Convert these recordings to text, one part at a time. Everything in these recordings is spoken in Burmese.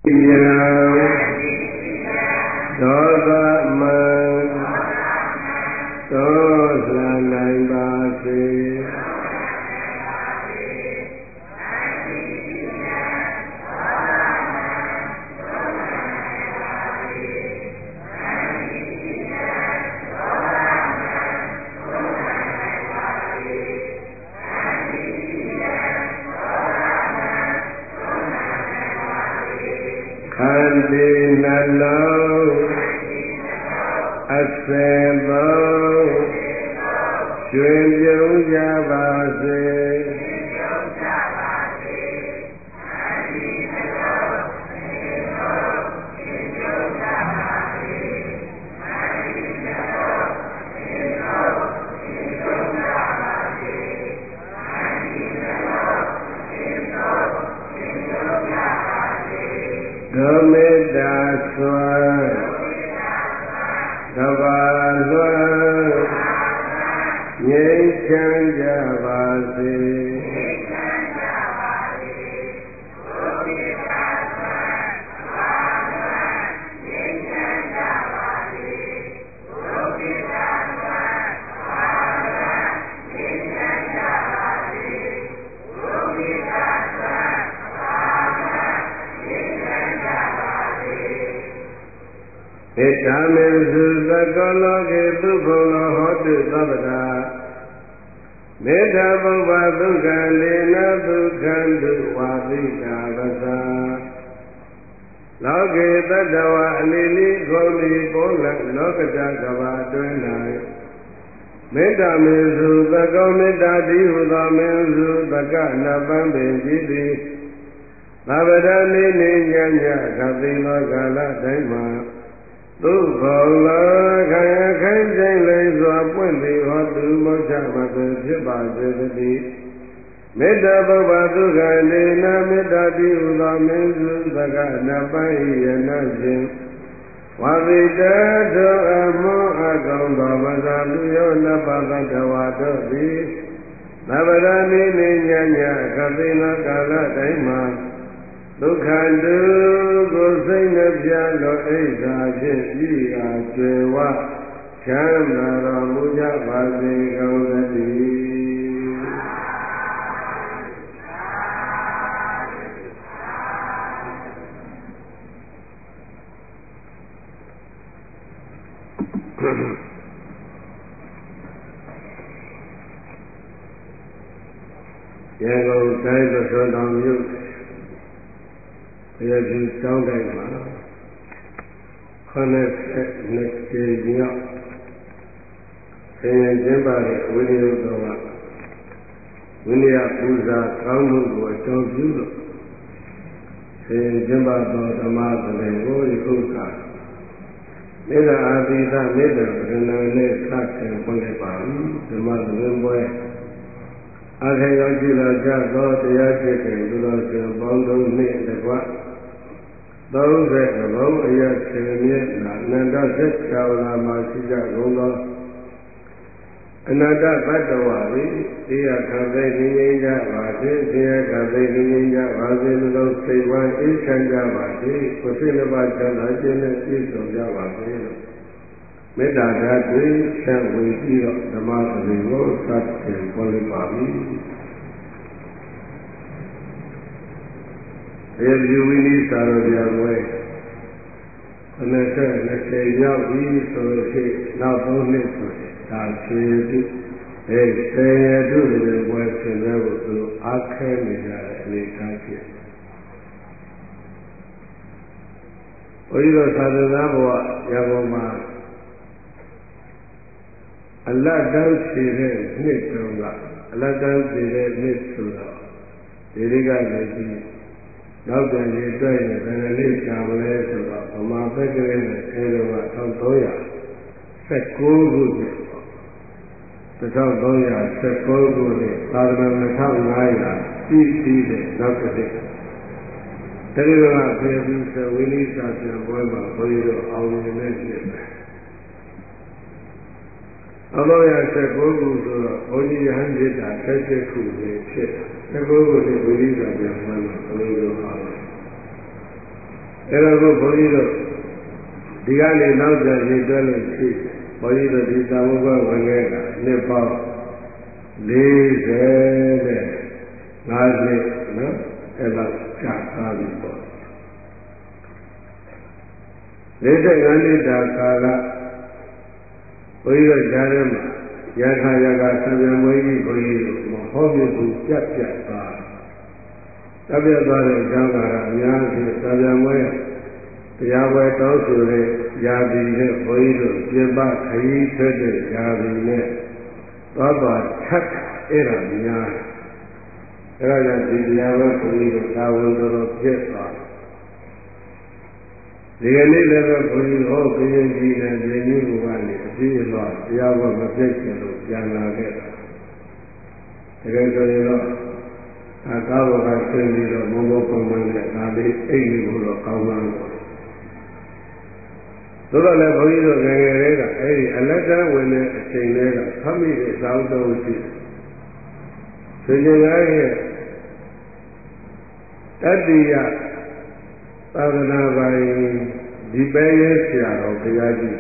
ဒေါသမံသောဇာနိုင်ပါစေခန္တီနှလုံးအစင်သုံးကျွင်ပြုံးကြပါစေဒုမေတ္တာစွာကဘာလွှမ်းငြိမ်းချမ်းကြပါစေဧတမေသုသကောလောကေသုခောလောဟောတုသဗ္ဗတာမေတ္တာပုဗ္ဗဒုက္ခံဒေနဒုက္ခံတုဝါသိတာပသာလောကေတတ္တဝအလီလီခေါ်လီပေါ်လလောကတကဘာအတွင်း၌မေတ္တာမေသုသကောမေတ္တာတိဟုသောမင်းစုသကနပန်းပင်ကြည်သည်သဗ္ဗတနိနိညညခသိလောကာလတိုင်းမှာသုဘောလောခံရခိုင်ခြင်းလိမ့်စွာပွင့်သည်ဟောသူမောချမသွင်ဖြစ်ပါစေတည်းမေတ္တာပုဗ္ဗဒုက္ခဒေနမေတ္တာတိဟုသောမင်းစုသကနပန်းဤယနဖြင့်ဝါတိတတောအမောအကောင်သောမဇာလူယောနပသတ္တဝါတို့သည်သဗ္ဗရဏိနိညညခသိနောကာလတိုင်းမှာဒုက္ခတုကိုစိတ်နှပြလောဣဒ္ဓာဖြင့်ဤအားကျွယ်ဝချမ်းသာတော်မူကြပါစေကုန်သတည်းရန်ကုန်တိုင်းသဇွန်တော်မြို့ရည်ကျောင်းတိုင်းမှာ92ကြိမ်မြောက်ဆင်ရင်ကျင်းပတဲ့ဝိနည်းတော်ကဝိနည်းပူဇာကောင်းမှုကိုအကြောင်းပြုလို့ဆင်ရင်ကျင်းပသောဓမ္မသဘင်ကိုယခုကမေတ္တာအာသီသမေတ္တာပရဏာနဲ့စတင်ဖွင့်လိုက်ပါပြီဓမ္မသဘင်ပွဲအခါရောက်ကြည့်လာကြသောတရားကျင့်ကြံသူတော်ရှင်ပေါင်းတို့နှင့်တကွ30ဘုံအယဆင်မြတ်နာအနန္တသက်သာဝနာမှာရှိကြကုန်သောအနန္တဘတ်တော်ဝါသည်တရားခံသိငြိမ်းကြပါစေတရားခံသိငြိမ်းကြပါစေလို့စိတ်ဝမ်းအေးချမ်းကြပါစေကိုယ်စိတ်နှပါချမ်းသာခြင်းနဲ့ပြည့်စုံကြပါစေလို့မေတ္တာဓာတ်တွေဆက်ဝေပြီးတော့ဓမ္မသဘင်ကိုစတင်ပေါ်လိုက်ပါပြီရေဒီဝိနည်းစာတော်ပြန်ဝဲ20ရောက်ပြီဆိုလို့ရှိရင်နောက်3နှစ်ဆိုရင်ဒါဆွေပြုဆယ်ရတုတွေဝဲဆင်ရဖို့သူအားခဲနေကြတဲ့အနေအထားဖြစ်ဘုရားတော်သာသနာ့ဘဝရပုံမှာအလတ်တန်းဖြေတဲ့နှစ်တုန်းကအလတ်တန်းဖြေတဲ့နှစ်ဆိုတော့ဒီရိကလည်းကြည့်နောက်ပြန်ရေးတွေ့ရင်ဘယ်လိုကြာမလဲဆိုတော့ဗမာဘက်ကလေးနဲ့အဲလိုက1319ခုနှစ်1319ခုနှစ်သာသနာ2500ပြီးတဲ့နောက်တစ်နှစ်အဲဒီကဖေဘူးစဝိနည်းစာပြန်ပွဲမှာဘုန်းကြီးတို့အောင်မြင်တဲ့နှစ်ပဲအဘောရ19ခုဆိုတော့ဘုန်းကြီးရဟန်းဖြစ်တာ16ခုနေဖြစ်19ခုနှစ်ဝိနည်းစာပြန်ပွဲမှာဘုန်းကြီးတို့အောင်အဲ့တော့ဘုန်းကြီးတို့ဒီကနေ့နောက်ကြရေးတွဲလို့ရှိဘုန်းကြီးတို့ဒီသာဝကဝင်ခဲ့တာနှစ်ပေါင်း40နဲ့50နော်အဲ့တော့ကြာသွားပြီပေါ့45နှစ်တာကာလဘုန်းကြီးတို့ကြားထဲမှာရခါရခါသံဃာမွေးကြီးဘုန်းကြီးတို့မဟောပြဘူးပြတ်သွားတပ်ပြတ်သွားတဲ့အကြောင်းကအများကြီးသံဃာမွေးတရားဝဲတောင်းဆိုတဲ့ယာတိနဲ့ဘုန်းကြီးတို့ပြပခရီးထွက်တဲ့ယာတိနဲ့သွားထပ်အဲ့ဒါများအဲ့ဒါကြောင့်ဒီတရားဝဲဘုန်းကြီးတို့သာဝန်တော်ပြည့်သွားဒီကနေ့လည်းပဲဘုန်းကြီးဟောကရင်ကြီးနဲ့ပြင်းကြီးကနေအပြည့်အစုံတရားဝဲမပြည့်ချင်လို့ပြန်လာခဲ့တာတကယ်ဆိုရင်တော့အကားဘောကဆင်းပြီးတော့မုံဘောပုံမှန်နဲ့ဒါလေးအိတ်နေဖို့တော့ကောင်းပါတော့သို့တော်လည်းဘုန်းကြီးတို့ငယ်ငယ်လေးကအဲ့ဒီအလက်တန်းဝင်တဲ့အချိန်လေးကဖတ်မိတဲ့သာဝတ္တဝရှိဆိုကြရဲ့တတိယသာသနာပိုင်ဒီပဲရဲ့ဆရာတော်ဘုရားကြီး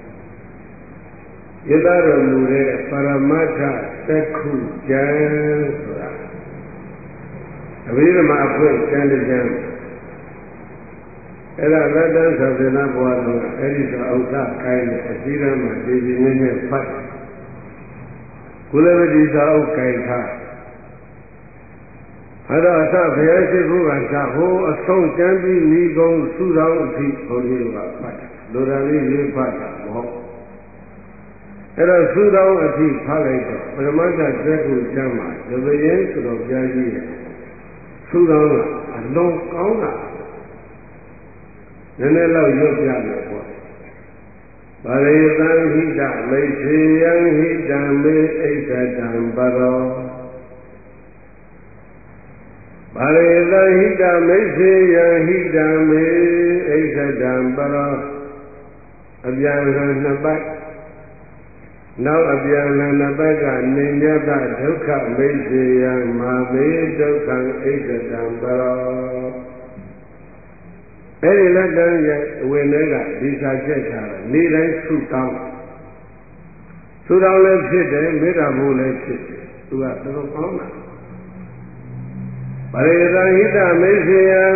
ရသတော်မူတဲ့ပရမတ္ထသက္ခုကျမ်းဆိုတာအဘိဓမ္မာအဖွင့်ကျမ်းတစ်ကျမ်းအဲ့ဒါလက်တန်းသာသနာဘဝတော်အဲ့ဒီဆိုဥစ္စာခိုင်းတဲ့အစည်းအဝေးမှာဒီဒီနည်းနည်းဖတ်ကုလဝတိသာဥကိုင်ထားအဲ့တော့အသဘုရားရှိခိုးကသာဟိုအဆုံးကျမ်းပြီးဤကုန်းသုတော်အထိဘုန်းကြီးကဖတ်တယ်လူတော်လေးရေးဖတ်တာမဟုတ်အဲ့တော့သုတော်အထိဖတ်လိုက်တော့ပရမတ္ထသက္ခုကျမ်းမှာတပည့်ဆိုတော့ဘုရားကြီးရဲ့သုတော်ကအလုံးကောင်းတာနည်းနည်းတော့ရွတ်ပြမယ်ပေါ့ပါရိသံဟိတမိတ်ေယံဟိတံမေဣစ္ဆတံပရောပါရိသံဟိတမိတ်ေယံဟိတံမေဣစ္ဆတံပရောအပြန်လန်နှစ်ပတ်နောက်အပြန်လန်နှစ်ပတ်ကနေညတဒုက္ခမိတ်ေယံမာမေဒုက္ခံဣစ္ဆတံပရောအဲ့ဒီလက်တန်းရဲ့အဝင်တွေကဒီစာချက်ထားတာနေ့တိုင်းဆုတောင်းလည်းဖြစ်တယ်မေတ္တာဖို့လည်းဖြစ်တယ်သူကတော်တော်ကောင်းတာပရိသဟိတမိတ်ေယံ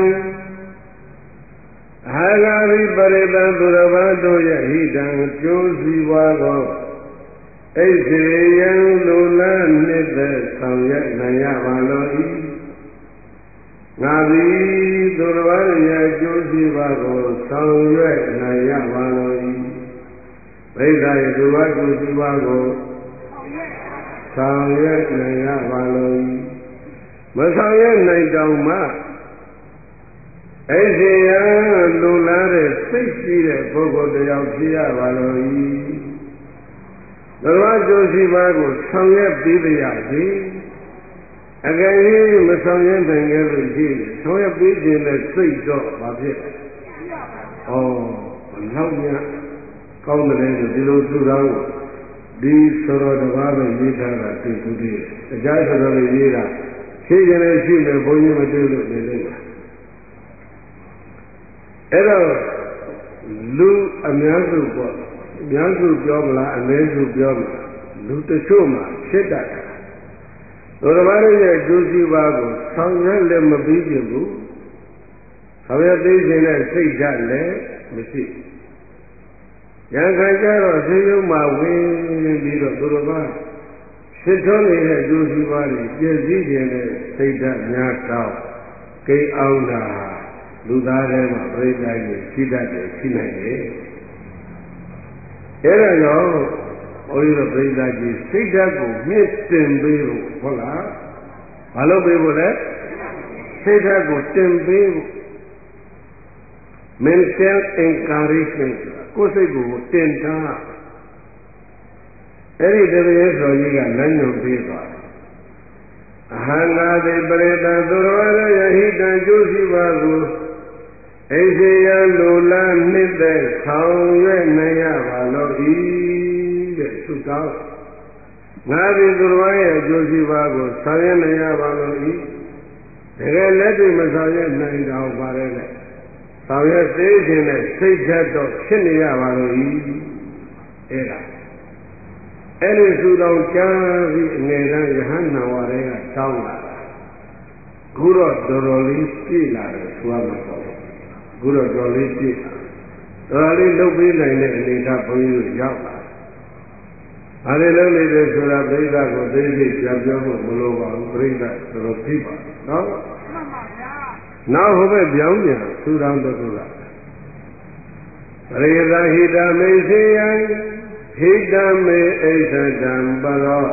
အာဂါရိပရိသသူရဘာတို့ရဲ့ဟိတံကျိုးစီပွားသောဣစေယံလူလန်းနှစ်သက်ဆောင်ရွက်နိုင်ရပါလို့ဤငါသည်သူတော်ဘာရဲ့ကျိုးစီပွားကိုဆောင်ရွက်နိုင်ရပါလို့ဤဘိဓါရဲ့သူဘာကျိုးစီပွားကိုဆောင်ရွက်နိုင်ရပါလို့ဤမဆောင်ရွက်နိုင်တောင်မှအဲ့ဒီရလူလာတဲ့စိတ်ရှိတဲ့ပုဂ္ဂိုလ်တယောက်ဖြစ်ရပါလို့ဤသဘောကျိုးစီပါကိုဆောင်ရွက်ပြီးပြရစီအကယ်၍မဆောင်ရွက်နိုင်ခဲ့လို့ရှိရင်ဆောင်ရွက်ပြီးခြင်းနဲ့စိတ်တော့မဖြစ်ဘူး။ဩဘလောက်များကောင်းတယ်ဆိုဒီလိုသူတော်ဒီဆိုတော်တစ်ပါးပဲရေးထားတာသိသူတည်း။တရားဆိုတော်လေးရေးတာရှိကြတယ်ရှိမယ်ဘုန်းကြီးမတွေ့လို့နေလိမ့်မယ်။အဲ့တော့လူအများစုပေါ့အများစုပြောမလားအနည်းစုပြောမလားလူတချို့မှဖြစ်တတ်တယ်သူတော်ဘာရဲ့ဒုစည်းပါကိုဆောင်ရွက်လည်းမပြီးပြဘူးဆောင်ရွက်ပြီးခြင်းနဲ့စိတ်ဓာတ်လည်းမရှိရံခံကြတော့သေယုံမှာဝင်ပြီးတော့သူတော်ဘာဖြစ်ထွန်းနေတဲ့ဒုစည်းပါတွေပြည့်စည်ခြင်းနဲ့စိတ်ဓာတ်များတောင်းကိန်းအောင်တာလူသားတွေမှာပြိဿာကြီးရှိတတ်တယ်ရှိနိုင်တယ်အဲ့ဒါကြောင့်ဘုန်းကြီးတို့ပြိဿာကြီးစိတ်ဓာတ်ကိုမြင့်တင်ပေးဖို့ဟုတ်လားဘာလို့ပေးဖို့လဲစိတ်ဓာတ်ကိုတင်ပေးဖို့ mental encouragement ကိုယ်စိတ်ကိုတင်ထားအဲ့ဒီတပည့်တော်ကြီးကလမ်းညွှန်ပေးသွားအဟံငါတိပရိတံသူတော်ရယဟိတံကျိုးရှိပါကိုဣစေယလူလနှစ်သက်ဆောင်ရွက်နိုင်ရပါလို့ဤတဲ့သုတောင်းငါသည်သူတော်ရဲ့အကျိုးရှိပါကိုဆောင်ရွက်နိုင်ရပါလို့ဤတကယ်လက်တွေ့မဆောင်ရွက်နိုင်တော့ပါလေလေဆောင်ရွက်သေးခြင်းနဲ့စိတ်ဓာတ်တော့ဖြစ်နေရပါလို့ဤအဲ့ဒါအဲ့ဒီသူတော်ကြားပြီးအငယ်တန်းယဟန်နာဝါတွေကတောင်းလာတာခုတော့တော်တော်လေးပြည့်လာတယ်ဆိုရမှာပေါ့ခုတော့တော်တော်လေးပြည့်လာတော်တော်လေးလုပ်ပေးနိုင်တဲ့အနေအထားဘုန်းကြီးတို့ရောက်လာအဲ့ဒီလုပ်နေတယ်ဆိုတာပြိဿကိုသိသိပြန်ပြောဖို့မလိုပါဘူးပြိဿတော်တော်သိပါနော်မှန်ပါဗျာနောက်ဟိုဘက်ပြောင်းပြန်သူတော်တစ်ခုကပရိသဟိတမေစေယံဟိတမေအိသတံပရော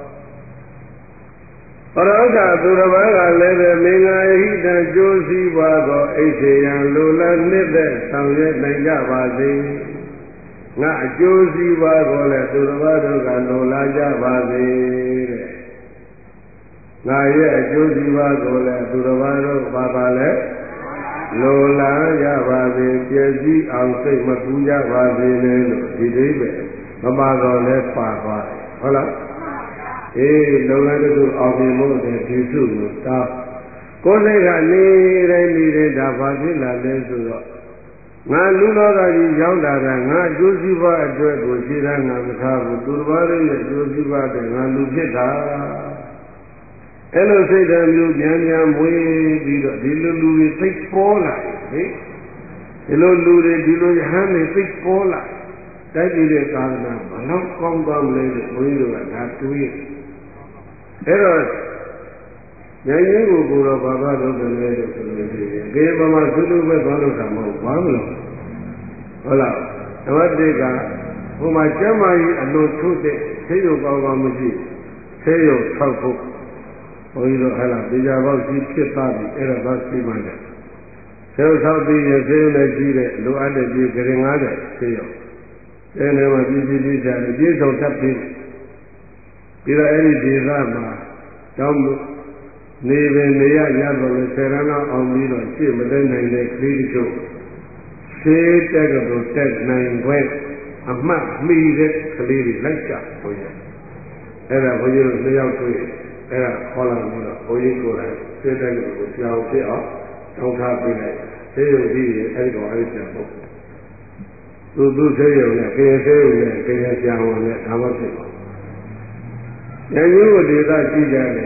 ပရောကသူတစ်ပါးကလည်းပဲမင်္ဂဟိတံကျိုးစည်းပွားသောအိသေယံလိုလားနှစ်သက်ဆောင်ရွက်နိုင်ကြပါစေငါအကျိုးစည်းပွားကိုလည်းသူတစ်ပါးတို့ကလိုလားကြပါစေတဲ့ငါရဲ့အကျိုးစည်းပွားကိုလည်းသူတစ်ပါးတို့ပါလဲလိုလားကြပါစေပြည့်စည်အောင်စိတ်မပူကြပါစေနဲ့လို့ဒီဒိဗ္ဗေမပါတော့လဲပါသွားတယ်ဟုတ်လားအေးလုံလန်းတို့အောင်မြင်ဖို့တဲ့ဒီစုကိုတောင်းကိုယ်စိတ်ကနေတိုင်းဒါဘာဖြစ်လာလဲဆိုတော့ငါလူလောကကြီးရောက်လာတာငါအကျိုးစီးပွားအတွက်ကိုရှင်းတာငါမထားဘူးသူတစ်ပါးရဲ့အကျိုးစီးပွားတဲ့ငါလူဖြစ်တာအဲ့လိုစိတ်ဓာတ်မျိုးဉာဏ်ဉာဏ်မွေးပြီးတော့ဒီလိုလူတွေသိပေါ်လာတယ်ဒီလိုလူတွေဒီလိုယဟန်တွေသိပေါ်လာတိုက်ပြီးတဲ့ကာလမှာဘလောက်ကောင်းကောင်းလဲလို့ဘုန်းကြီးတို့ကဒါတွေးအဲ့တော့ဉာဏ်ရင်းကိုတော့ဘာသာလုပ်တယ်လဲလို့ဆိုလို့ရှိရင်ဒီမှာမှသုတ္တမဲ့သွားလို့တာမဟုတ်ဘာမလို့ဟုတ်လားဓမ္မတိကဟိုမှာကျမ်းမာရေးအလွန်ထုတ်တဲ့ဆေးရုံကောင်းကောင်းမရှိဆေးရုံထောက်ဖို့ဘုန်းကြီးတို့ဟဲ့လားတရားပေါက်ကြီးဖြစ်သွားပြီအဲ့တော့သိမှန်းတယ်ဆေးရုံထောက်ပြီးရင်ဆေးရုံနဲ့ကြီးတဲ့လိုအပ်တဲ့ကြီးကြရင်90ဆေးရုံအဲ့ဒီမှာပြည်ချာပြေဆုံးတတ်ပြီးပြီးတော့အဲ့ဒီဒေသမှာတောင်းလို့နေပင်နေရရတော့လေဆယ်ရဏအောင်ပြီးတော့ရှေ့မသိနိုင်တဲ့ခရီးတို့ရှေးတက်ကတို့တက်နိုင်ခွင့်အမှတ်မိတဲ့ကလေးတွေလိုက်ကြဘုရားအဲ့ဒါဘုန်းကြီးတို့နှစ်ယောက်တွေ့အဲ့ဒါခေါ်လာပြီးတော့ဘုန်းကြီးကိုယ်တိုင်ရှေးတက်ကတို့ကိုကြောင်ဖြစ်အောင်တောင်းထားပေးလိုက်ဆေးရုံကြီးအဲ့ဒီတော့အဲ့ဒီပြန်ပေါ့သူဆေးရုံနဲ့ကရင်ဆေးရုံနဲ့ကရင်ဆရာဝန်နဲ့ဒါမှဖြစ်ပါဉာဏ်ရင်းကိုဒေသကြည့်ကြတယ်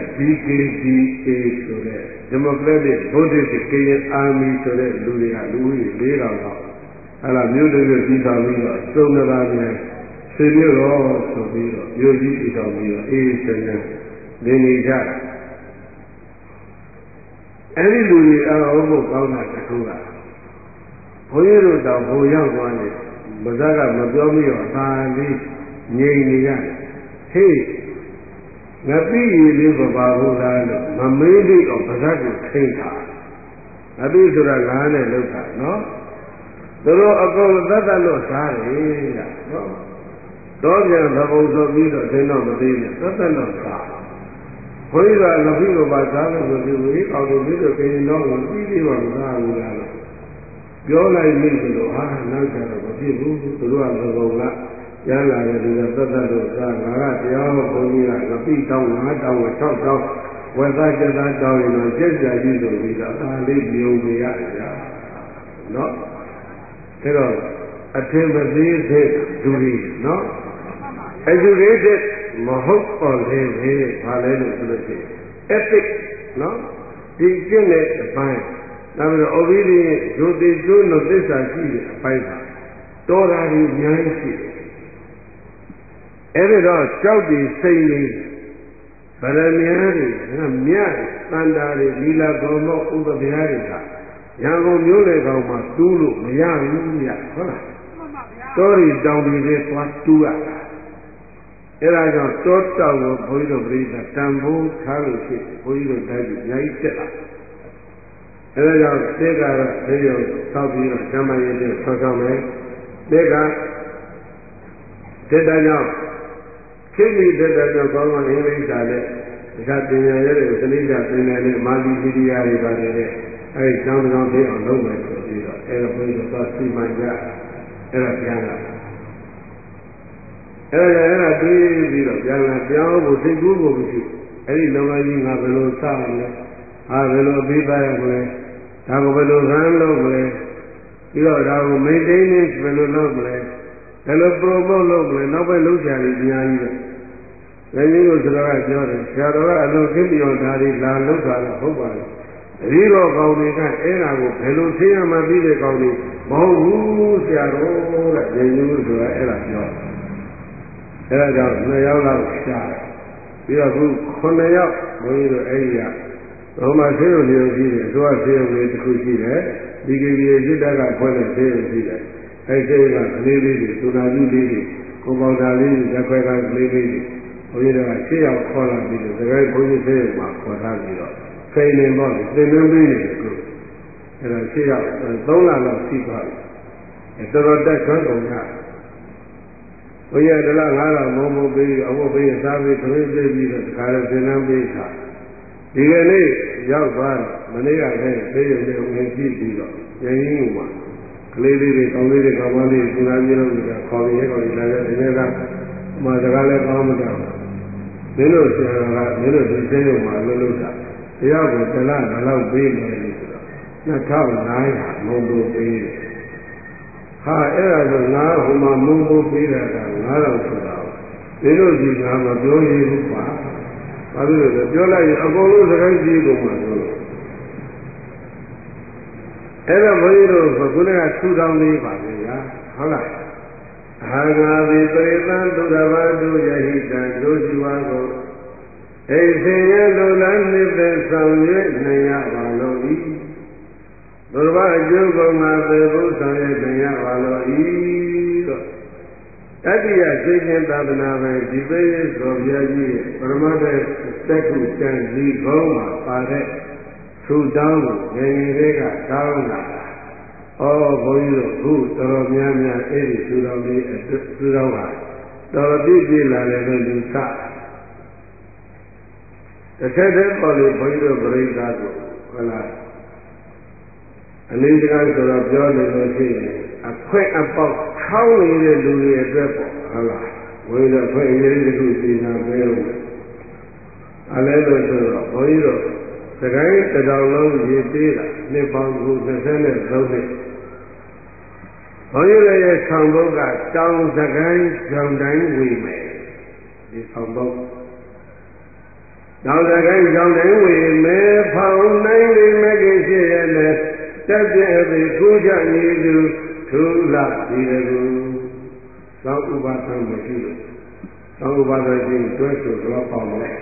BKDA ဆိုတဲ့ Democratic Buddhist Karen Army ဆိုတဲ့လူတွေကလူကြီး 4000 လောက်အဲ့ဒါမြို့တွေပြီးသွားပြီးတော့စုံနဘာမြန်ဆွေမျိုးတော်ဆိုပြီးတော့မြို့ကြီးပြီးတော့ပြီးတော့အေးဆန်းဆန်းနေနေကြတာအဲ့ဒီလူတွေအားလုံးကိုကောင်းတာတစ်ခုကဘုန်းကြီးတို့တောင်ဟိုရောက်သွားနေမဇ္ဇကမပြောမိတော့အသာလေးငြိမ်နေရတယ်ဟေးငါသိရည်လေးမပါဘူးလားလို့မမေးသေးတော့ဗဇတ်ကိုထိတ်တာအပိဆိုတာလားနဲ့လောက်တာနော်သူတို့အကုန်သတ်လို့စားတယ်ကနော်တော့ပြန်သဘုံဆိုပြီးတော့သင်တော့မသေးနဲ့သတ်လို့စားဘုန်းကြီးကလပိကိုပါစားလို့ဆိုပြီးဝေးအောင်လို့ပြီးတော့ခင်တော့ပြီးသေးပါမသားဘူးလားလို့ပြောလိုက်မိသလိုဟာနောက်ကျတော့မဖြစ်ဘူးသူတို့ကသဘုံကကျမ်းလာတဲ့လူကသတ်လို့စားငါကတရားဘုန်းကြီးကလပိတောင်း5တောင်း6တောင်းဝက်သားကျက်သားတောင်းရင်တော့ကျက်ကြကြီးဆိုပြီးတော့ဒါလေးမြုံနေရတယ်ဗျာနော်ဒါတော့အထင်မသေးတဲ့လူတွေနော်educated မဟုတ်တော့လေဘာလဲလို့ဆိုလို့ရှိရင် ethic နော်ဒီကျင့်တဲ့အပိုင်းနောက်ပြီးတော့ obedience ဒုတိယလို့သစ္စာရှိတဲ့အပိုင်းပါတော်တာကြီးအများကြီးရှိတယ်အဲ့ဒီတော့ကြောက်ပြီးစိတ်လေးဗရမများတွေမြတ်တန်တာတွေလီလာကောင်မောဥပဗျာတွေကရန်ကုန်မျိုးလေကောင်မှတူးလို့မရဘူးရဟုတ်လားမှန်ပါဗျာတောရီတောင်တွေထဲသွားတူးရတာအဲ့ဒါကြောင့်တောတောင်ကိုဘုန်းကြီးတို့ပြိဿတန်ဖိုးထားလို့ရှိဘုန်းကြီးတို့တိုက်ပြီးအများကြီးတက်လာအဲ့ဒါကြောင့်တေကတော့သေရုံသောက်ပြီးတော့ဓမ္မရည်တွေဆောက်ဆောင်မယ်တေကတေတကြောင့်ခိမိတေတကြောင့်ကောင်းကောင်းအင်္ဂလိပ်စာနဲ့ဒါပညာရဲတွေကိုသတိကြပင်နေတဲ့မာလီပီဒီယာတွေပါတယ်တဲ့အဲဒီကျောင်းတော်ပြေအောင်လုပ်မယ်ဆိုပြီးတော့အဲ့ဒါဘုန်းကြီးတို့သွားစီမံကြအဲ့ဒါပြန်လာအဲ့ဒါတွေးပြီးတော့ပြန်လာပြောင်းဖို့သိကူးဖို့မရှိအဲ့ဒီလုပ်ငန်းကြီးငါဘယ်လိုစရမလဲဟာဘယ်လိုပြီးသားရမလဲဒါကိုဘယ်လိုခံလုပ်မလဲပြီးတော့ဒါကို maintenance ဘယ်လိုလုပ်မလဲဘယ်လို promote လုပ်မလဲနောက်ပဲလုပ်ကြတယ်အများကြီးပဲ။ဒါကြီးကိုဆိုတော့ပြောတယ်ဆရာတော်ကအလိုသိပြောဒါတွေလာလုပ်တာတော့ဟုတ်ပါလား။အပြီးတော့ကောင်းတွေကအဲ့ဒါကိုဘယ်လိုသိရမှသိတဲ့ကောင်းတွေမဟုတ်ဘူးဆရာတော်တဲ့။ဒါကြီးဆိုတာအဲ့ဒါပြော။အဲ့ဒါကြောင့်2 ယောက်လောက်ရှာတယ်။ပြီးတော့ခု9 ယောက်ဘုန်းကြီးတို့အဲ့ဒီကဘောမဆေးရုံလေးရှိတယ်။သူကဆေးရုံလေးတစ်ခုရှိတယ်။ဒီကိစ္စစစ်တပ်ကဖွင့်တဲ့ဆေးရုံရှိတယ်။အဲ့ဒီကလေးလေးတွေသူနာပြုလေးတွေကိုပေါတာလေးတွေလက်ခွဲကလေးလေးတွေဘုန်းကြီးတို့က6 ယောက်ခေါ်လာပြီးတော့တကယ်ဘုန်းကြီးဆေးရုံမှာခေါ်ထားပြီးတော့ဖိနေပေါ့လေသင်္ကန်းပေးနေတယ်ကိုအဲ့ဒါ6 ယောက်3 လလောက်ရှိသွားပြီ။တော်တော်တက်ဆွမ်းကုန်ကြ။ဘုရားတလား9 လမုံမုံပေးအဝတ်ပေးစားပြီးသွေးပေးပြီးတော့တခါတော့သင်္ကန်းပေးတာဒီကနေ့ရောက်သွားတော့မနေ့ကလည်းသိရုံနဲ့ဝင်ကြည့်ပြီးတော့ရင်းရင်းမှာကလေးလေးတွေကောင်းလေးတွေကောင်းမလေးတွေသူနာပြလို့ကခေါ်ပြီးရဲခေါ်ပြီးလာတဲ့ဒီနေ့ကမှစကားလည်းကောင်းမတော့မင်းတို့ဆရာကမင်းတို့ဒီသိရုံမှာလှုပ်တာတရားကိုတလားဘယ်လောက်ပေးမယ်လို့ဆိုတော့2500မုံဖို့ပေးတယ်ဟာအဲ့ဒါဆိုငါဟိုမှာမုံဖို့ပေးတာက9000ဆိုတာမင်းတို့ဒီကမပြောရဘူးပါဘာလို့လဲပြောလိုက်ရင်အကုန်လုံးစကားကြီးကုန်မှာဆိုအဲ့တော့ဘုန်းကြီးတို့ကခုနကထူထောင်လေးပါလေဗျာဟုတ်လားအာဂါတိပရိသံသုဒ္ဓဘာတုယဟိတံဒုစီဝါကိုအိစေယလူလန်းနိဗ္ဗာန်ဆောင်၍နိုင်ရပါလို့ဤသုဒ္ဓဘာအကျိုးကုန်မှာသေဖို့ဆောင်၍နိုင်ရပါလို့ဤတော့တတိယသိခြင်းသာသနာပဲဒီပိယသောဘုရားကြီးရဲ့ပရမတ္ထတက်ခုကျန်ဒီဘုံမှာပါတဲ့ထူတောင်းကိုငယ်ငယ်လေးကတောင်းလာတာ။ဩဘုန်းကြီးတို့ခုတော်တော်များများအဲ့ဒီထူတောင်းလေးထူတောင်းပါတော်တော်ပြည့်ပြည့်လာတယ်လို့ယူဆ။တစ်ဆက်တည်းပေါ်လေဘုန်းကြီးတို့ပြိဿကိုဟုတ်လားအနည်းတကားဆိုတော့ပြောနေလို့ရှိရင်အခွင့်အပေါက်ထောင်းနေတဲ့လူတွေအတွက်ပေါ့ဟုတ်လားဝိရခွင့်ရည်တခုစီနာပေးလို့အလဲလို့ဆိုတော့ဘုန်းကြီးတို့စကိုင်းတစ်တောင်လုံးရည်သေးတာနှစ်ပေါင်းခု23နှစ်ဘုန်းကြီးရဲ့ဆောင်ဘုတ်ကတောင်စကိုင်းကြောင်တိုင်းဝေမယ်ဒီဆောင်ဘုတ်တောင်စကိုင်းကြောင်တိုင်းဝေမယ်ဖောင်းနိုင်လိမ့်မယ်ကိရှိရဲ့နဲ့တက်ပြည့်ပြီးကိုကြညီသူထူလာဒီကူသောဥပါဒံမရှိလို့သောဥပါဒံရှိတွဲဆိုတော့ပေါင်းတယ်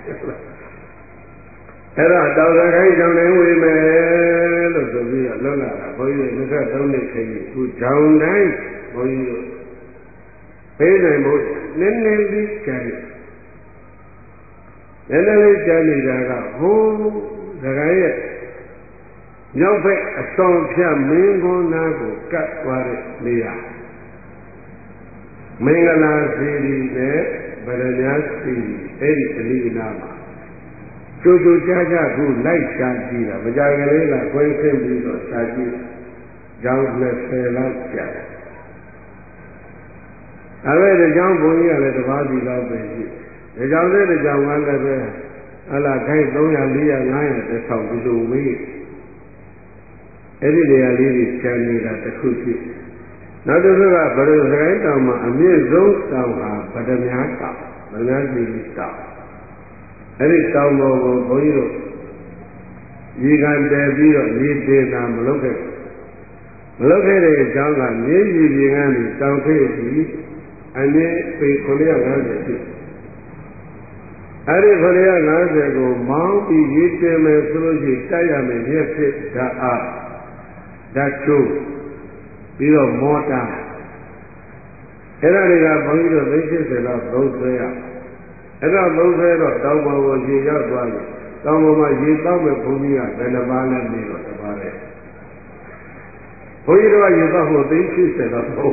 အဲ့ဒါတောင်စကိုင်းကြောင်တိုင်းဝေမယ်လို့ဆိုပြီးတော့လုံးလာတာဘုန်းကြီး23နှစ်ခရီးသူကြောင်တိုင်းဘုန်းကြီးတို့ပေးနိုင်ဖို့နည်းနည်းလေးကြံနည်းနည်းလေးကြံနေတာကဟိုးစကိုင်းရဲ့မြောက်ဘက်အစွန်ဖြတ်မင်းကုန်းနာကိုကတ်သွားတဲ့နေရာမင်္ဂလာစီရီနဲ့ဗရမ ्या စီရီအဲ့ဒီအလီနာမှာကျိုးကျိုးကြားကြားခုလိုက်ရှာကြည့်တာမကြကလေးကကွင်းဆင်းပြီးတော့ရှာကြည့်ကြောင်း20လောက်ကြာတယ်အဲ့ဒီကြောင်းဘုန်းကြီးကလည်းတပါးစီလောက်ပဲရှိဒီကြောင်းလေးဒီကြောင်းကလည်းပဲဟလာခိုက်300 400 500တစ်ထောင်ဒီလိုမေးအဲ့ဒီနေရာလေးတွေကျန်နေတာတစ်ခုရှိနောက်တစ်ခုကဗရစကိုင်းတောင်မှာအမြင့်ဆုံးတောင်ဟာဗဒမြားတောင်ဗဒမြားစီတောင်အဲ့ဒီတောင်ပေါ်ကိုဘုန်းကြီးတို့ရေကန်တည်ပြီးတော့ရေတင်တာမလုပ်ခဲ့တဲ့အကြောင်းကမြေကြီးပြင်ကနေတောင်ထိပ်ပြီးအမြင့်ပေ950ရှိအဲ့ဒီ950ကိုမောင်းပြီးရေတင်မယ်ဆိုလို့ရှိရင်တိုက်ရမယ်ရက်ဖြစ်ဓာတ်အားဓာတ်ချိုးပြီးတော့မော်တာအဲ့ဒါတွေကဘုန်းကြီးတို့30လောက်သုံးဆွဲရအဲ့တော့သုံးဆွဲတော့တောင်ပေါ်ကိုရေရောက်သွားပြီတောင်ပေါ်မှာရေတောက်မဲ့ဘုန်းကြီးကဘယ်နှပါးလဲနေတော့တပါးလဲဘုန်းကြီးတို့ကရေတောက်ဖို့30လောက်သုံး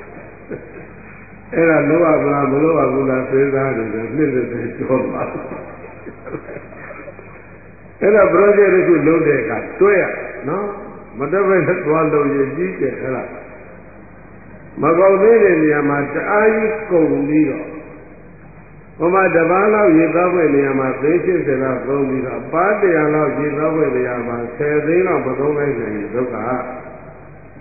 အဲ့ဒါလောဘလားမလောဘဘူးလားစဉ်းစားနေတယ်နှစ်30ကျော်ပါအဲ့ဒါ project တစ်ခုလုပ်တဲ့အခါတွဲရနော်မတပည့်နဲ့သွားလို့ရကြီးကျယ်အဲ့ဒါမကောက်သေးတဲ့နေရာမှာတအားကြီးကုန်ပြီးတော့ဟိုမှာတပားလောက်ရေသားဖွယ်နေရာမှာ30လောက်သုံးပြီးတော့ပါး100လောက်ရေသားဖွယ်နေရာမှာ10သိန်းလောက်မသုံးနိုင်ရင်ဒုက္ခ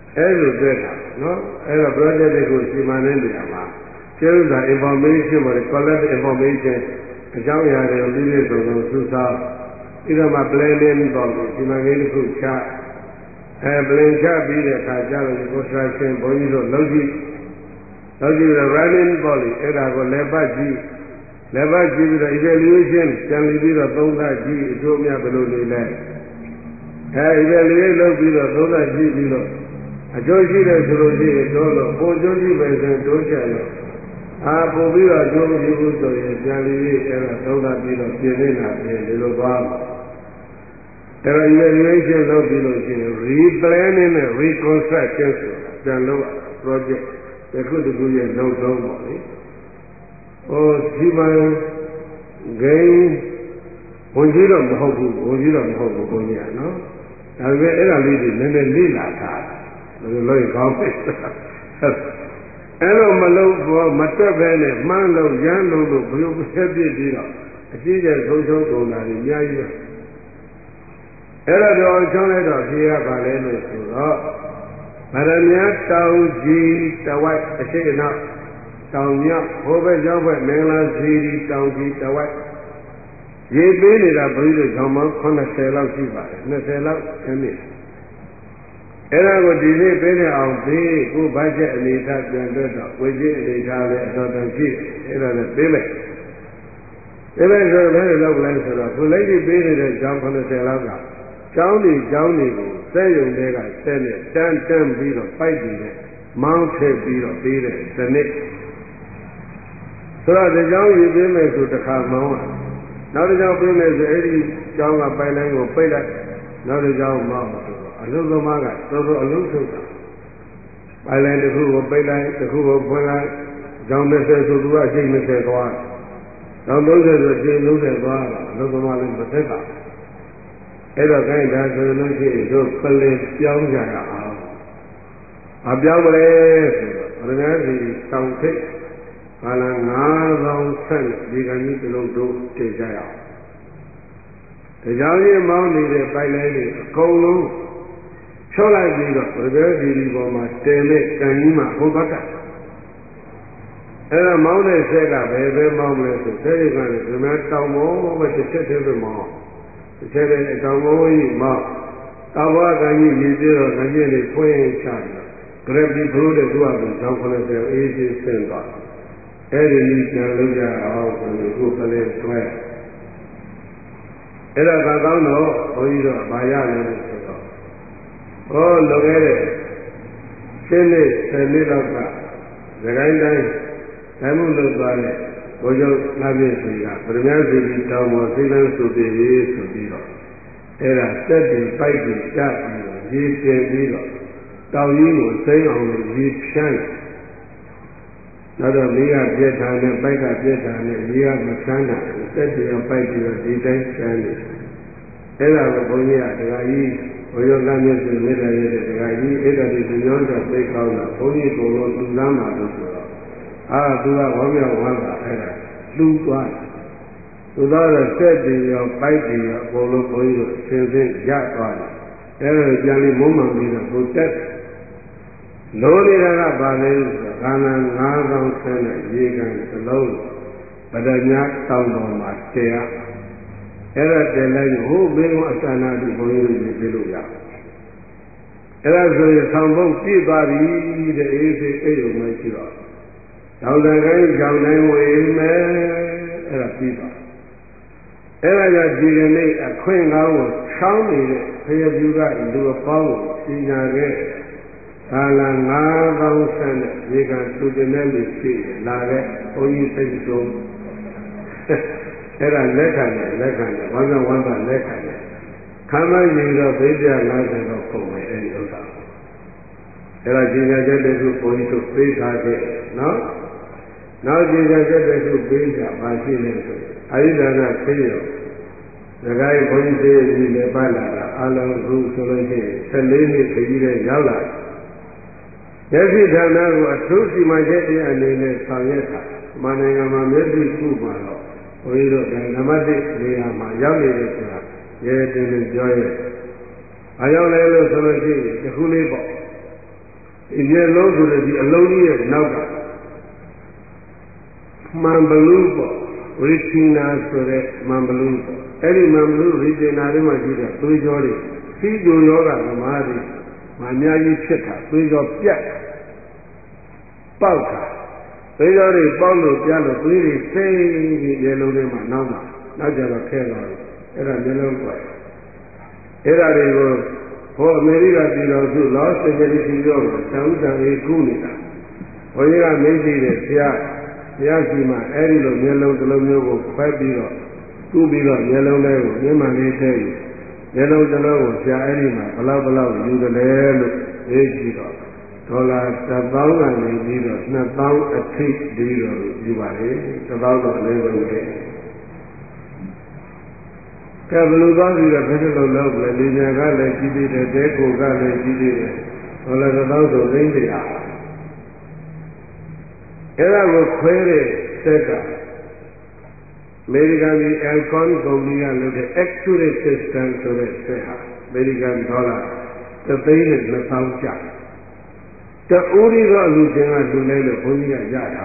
အဲ့လိုတွေ့တာနော်အဲ့တော့ project တွေကိုစီမံတဲ့နေရာမှာကျေဥစွာ information ပေါ် collect information အကြောင်းအရာတွေကိုပြည့်စုံစုဆောင်းပြီးတော့မှ planning ပေါ်ပြီးစီမံကိန်းတစ်ခုချplan ချပြီးတဲ့အခါကျတော့ construction ဘုန်းကြီးတို့လုပ်ကြည့်ပြီးတော့ running ပေါ်ပြီးအဲ့ဒါကိုလက်ပတ်ကြည့်ပြီးတော့ evaluation ပြန်ပြီးတော့သုံးသပ်ကြည့်အကျိုးအမြတ်ဘယ်လိုနေလဲ evaluate လုပ်ပြီးတော့သုံးသပ်ကြည့်ပြီးတော့အကျိုးရှိတယ်ဆိုလို့ရှိရင်တော့ပိုကျိုးရှိမယ်ဆိုတိုးချဲ့လို့ပို့ပြီးတော့အကျိုးမရှိဘူးဆိုရင်ပြန်ပြီးအဲ့ဒါသုံးသပ်ပြီးတော့ပြင်နေတာပြင်ဒီလိုသွားမှာအဲ့တော့ evaluation လုပ်ပြီးလို့ရှိရင် replanning နဲ့ reconstruction ဆိုတာပြန်လို့ project တစ်ခုတစ်ခုရဲ့နောက်ဆုံးပေါ့လေစီမံကိန်းဝင်ကြီးတော့မဟုတ်ဘူးဘုန်းကြီးကနော်ဒါပေမဲ့အဲ့ဒါလေးတွေနည်းနည်းလေ့လာထားတယ်လို့ကောင်းတယ်အဲ့လိုမလုပ်တော့မတွက်ပဲနဲ့မှန်းလို့ရမ်းလို့ဘယ်လိုဖြစ်ဖြစ်ပြီးတော့အကြီးကျယ်ဆုံးရှုံးကုန်တာတွေအများကြီးပဲအဲ့တော့တော့ချောင်းလိုက်တော့ဖြေရပါလဲလို့ဆိုတော့ဗရမ ्या တောင်ကြီးတဝိုက်အရှိအနောက်တောင်မြောက်ဟိုဘက်ကျောင်းဘက်မင်္ဂလာစီရီတောင်ကြီးတဝိုက်ရေပေးနေတာဘုန်းကြီးတို့ဇောင်းပေါင်း80လောက်ရှိပါတယ်20လောက်အနည်းအဲ့ဒါကိုဒီနေ့ပေးတဲ့အောင်ပေးကိုဘတ်ဂျက်အနေထားပြန်တွက်တော့ဝေကြီးအနေထားလည်းအတော်တန်ရှိတယ်အဲ့ဒါနဲ့ပေးမယ်ဆိုတော့ဘယ်လိုလုပ်လဲဆိုတော့ခုလက်ရှိပေးနေတဲ့ကျောင်း80လောက်ကကျောင်းတွေကိုစက်ရုံတွေကစက်နဲ့တန်းပြီးတော့ပိုက်ပြီးတဲ့မောင်းထည့်ပြီးတော့ပေးတဲ့စနစ်ဆိုတော့ဒီကျောင်းယူပေးမယ်ဆိုတစ်ခါမောင်းရနောက်တစ်ကျောင်းပေးမယ်ဆိုအဲ့ဒီကျောင်းကပိုက်လိုင်းကိုပိတ်လိုက်နောက်တစ်ကျောင်းမောင်းဆိုတော့အလုံးသမားကတော်တော်အလုံးထုတ်တာပိုက်လိုင်းတစ်ခုကိုပိတ်လိုက်တစ်ခုကိုဖွင့်လိုက်ကျောင်း20ဆိုသူကအချိန်20သွားကျောင်း30ဆိုအချိန်30သွားတော့အလုံးသမားလည်းမသက်တာအဲ့တော့ခိုင်းတာဆိုလို့ရှိရင်တို့ပလင်ပြောင်းကြရအောင်အပြောင်းမလဲဆိုတော့ဘုရားစီတောင်ထိပ်ဟာလာ9000ဆက်ဒီကံကြီးတစ်လုံးတို့တည်ကြရအောင်တရားကြီးမောင်းနေတဲ့ပိုက်လိုင်းတွေအကုန်လုံးဖြောလိုက်ပြီးတော့ဘုရားစီဒီပေါ်မှာတည်မဲ့ကံကြီးမှာဟိုသွားတက်အဲ့ဒါမောင်းတဲ့ဆက်ကဘယ်ပဲမောင်းမလဲဆိုတဲ့ကလည်းဒီမှာတောင်ပေါ်ပဲတစ်ချက်တည်းပဲမောင်းတစ်ချက်တည်းတောင်ပေါ်ကြီးမောင်းတောင်ပေါ်ကံကြီးရည်ပြတော့ငကြီးလေးဖွင့်ချတယ်gravity flow တဲ့သူကကြောင်း90အေးကြီးဆင်းသွားအဲ့ဒီနည်းပြန်လုပ်ကြအောင်ဆိုလို့ကိုယ်ကလေးတွဲအဲ့ဒါကကောင်းတော့ဘုန်းကြီးတို့ဗာရလည်းလို့ဆိုတော့လွန်ခဲ့တဲ့7နှစ်10နှစ်လောက်ကသခိုင်းတိုင်းတိုင်းမှုလုပ်သွားတဲ့ဘုန်းချုပ်လာပြည့်စီကပရမစီကြီးတောင်းပေါ်သိလန်းဆိုပြီးဆိုပြီးတော့အဲ့ဒါတက်ပြီးပိုက်ပြီးတတ်ပြီးတော့ရေတင်ပြီးတော့တောင်ကြီးကိုစိမ့်အောင်လို့ရေဖြန်းနောက်တော့မိကပြက်ထားနဲ့ပိုက်ကပြက်ထားနဲ့ရေကမဆန်းတာတက်ပြီးတော့ပိုက်ပြီးတော့ဒီတိုင်းဆန်းနေအဲ့ဒါကိုဘုန်းကြီးကဒကာကြီးဘုရားကမြတ်စွာမေတ္တာရဲ့ဒကာကြီးအဲ့ဒါဒီညောင်းတော့သိကောင်းတာဘုန်းကြီးကိုယ်လုံးလူသားမှာလို့ဆိုတော့သူကဝမ်းမြောက်ဝမ်းသာအဲ့ဒါလူသွားတယ်သူသားတော့တက်ပြီးရောပိုက်ပြီးရောအကုန်လုံးဘုန်းကြီးတို့ဆင်းရသွားတယ်အဲ့ဒါကြံလေးမုံမှန်ပြီးတော့ကိုတက်လိုနေတာကဘာလဲဆိုတော့ခန္ဓာ9000ဆန်းတဲ့ရေကန်တစ်လုံးပဒညာတောင်းပေါ်မှာတည်ရအဲ့ဒါတည်လိုက်ဟိုဘေးကအစနာတိဘုန်းကြီးတွေပြေလို့ရအဲ့ဒါဆိုရင်ဆောင်ဖို့ပြည့်သွားပြီတဲ့အေးစေအိတ်ုံမရှိတော့တောင်းတန်ကိုင်းကြောင်တိုင်းဝေမယ်အဲ့ဒါပြီးသွားအဲ့ဒါကြောင့်ဒီကနေ့အခွင့်ကောင်းကိုချောင်းနေတဲ့ဖယပြူကလူအပေါင်းကိုရှင်းညာခဲ့သာလ9000ဆန်းတဲ့ရေကန်သူတင်တဲ့လူရှိလာတဲ့ဘုန်းကြီးစိတ်ဆုံးအဲ့ဒါလက်ခံတယ်ဝမ်းသာလက်ခံတယ်ခမ်းမကြီးတော့ဘိပြ50တော့ပုံမယ်အဲ့ဒီဥစ္စာအဲ့ဒါကြီးညာချက်တခုဘုန်းကြီးတို့ပေးထားခဲ့နော်နောက်ကြီးညာချက်တခုပေးကြပါရှိနေဆိုအာယုဒါနသိရောဒကာကြီးဘုန်းကြီးသေးကြီးလည်းပတ်လာတာအလုံးခုဆိုလို့ရှိရင်14နှစ်ခကြီးတဲ့ရောက်လာမျက်စိဌာနကိုအထူးစီမံချက်တည်းအနေနဲ့ဆောင်ရွက်တာမန္တနိုင်ငံမှာမျက်စိခုမှာတော့ဘုန်းကြီးတို့နံပါတ်1နေရာမှာရောက်နေတယ်ဆိုတာရဲတင်းတင်းပြောရဲ။အားကြောင့်လဲလို့ဆိုလို့ရှိရင်တစ်ခုလေးပေါ့ဒီမျက်လုံးဆိုတဲ့ဒီအလုံးကြီးရဲ့နောက်ကမှန်ဘလူးပေါ့ရီတီနာဆိုတဲ့မှန်ဘလူးပေါ့အဲ့ဒီမှန်ဘလူးရီတီနာလေးမှရှိတဲ့သွေးကြောတွေစီးကြိုယောဂသမားတွေမအများကြီးဖြစ်တာသွေးကြောပြတ်ပေါက်တာသွေးကြောတွေပေါက်လို့ပြတ်လို့သွေးတွေစိမ့်ပြီးမျက်လုံးထဲမှာနောက်ကြတော့ခဲသွားတယ်အဲ့ဒါမျက်လုံးကွယ်အဲ့ဒါတွေကိုဟိုအမေရိကပြည်တော်စုလော့စ်အိန်ဂျလိစ်စီရောဆံဥတံလေးကုနေတာဘုန်းကြီးကမေးကြည့်တယ်ဆရာရှိမှအဲ့ဒီလိုမျက်လုံးတစ်လုံးမျိုးကိုခွဲပြီးတော့ကုပြီးတော့မျက်လုံးလေးကိုမျက်မှန်လေးထည့်ယူမျက်လုံးတစ်လုံးကိုဆရာအဲ့ဒီမှာဘလောက်ယူတယ်လဲလို့မေးကြည့်တော့ဒေါ်လာ1000ကနေပြီးတော့2000အထိဒီလိုယူပါလေ1000တော့လည်းပဲကဲဘလူသွားပြီးတော့ဘယ်လိုလုပ်လဲဒီညာကလည်းကြီးသေးတယ်တဲကိုကလည်းကြီးသေးတယ်ဒေါ်လာ1000ဆိုသိန်း100အဲ့ဒါကိုခွဲတဲ့စက်ကအမေရိကန်ပြည် Alcon ကုမ္ပဏီကလုပ်တဲ့ Accurate System ဆိုတဲ့စက်ဟာအမေရိကန်ဒေါ်လာ3,200,000ကျပ်တအိုးရီတော့အလူချင်းကလူလဲလို့ဘုန်းကြီးကရတာ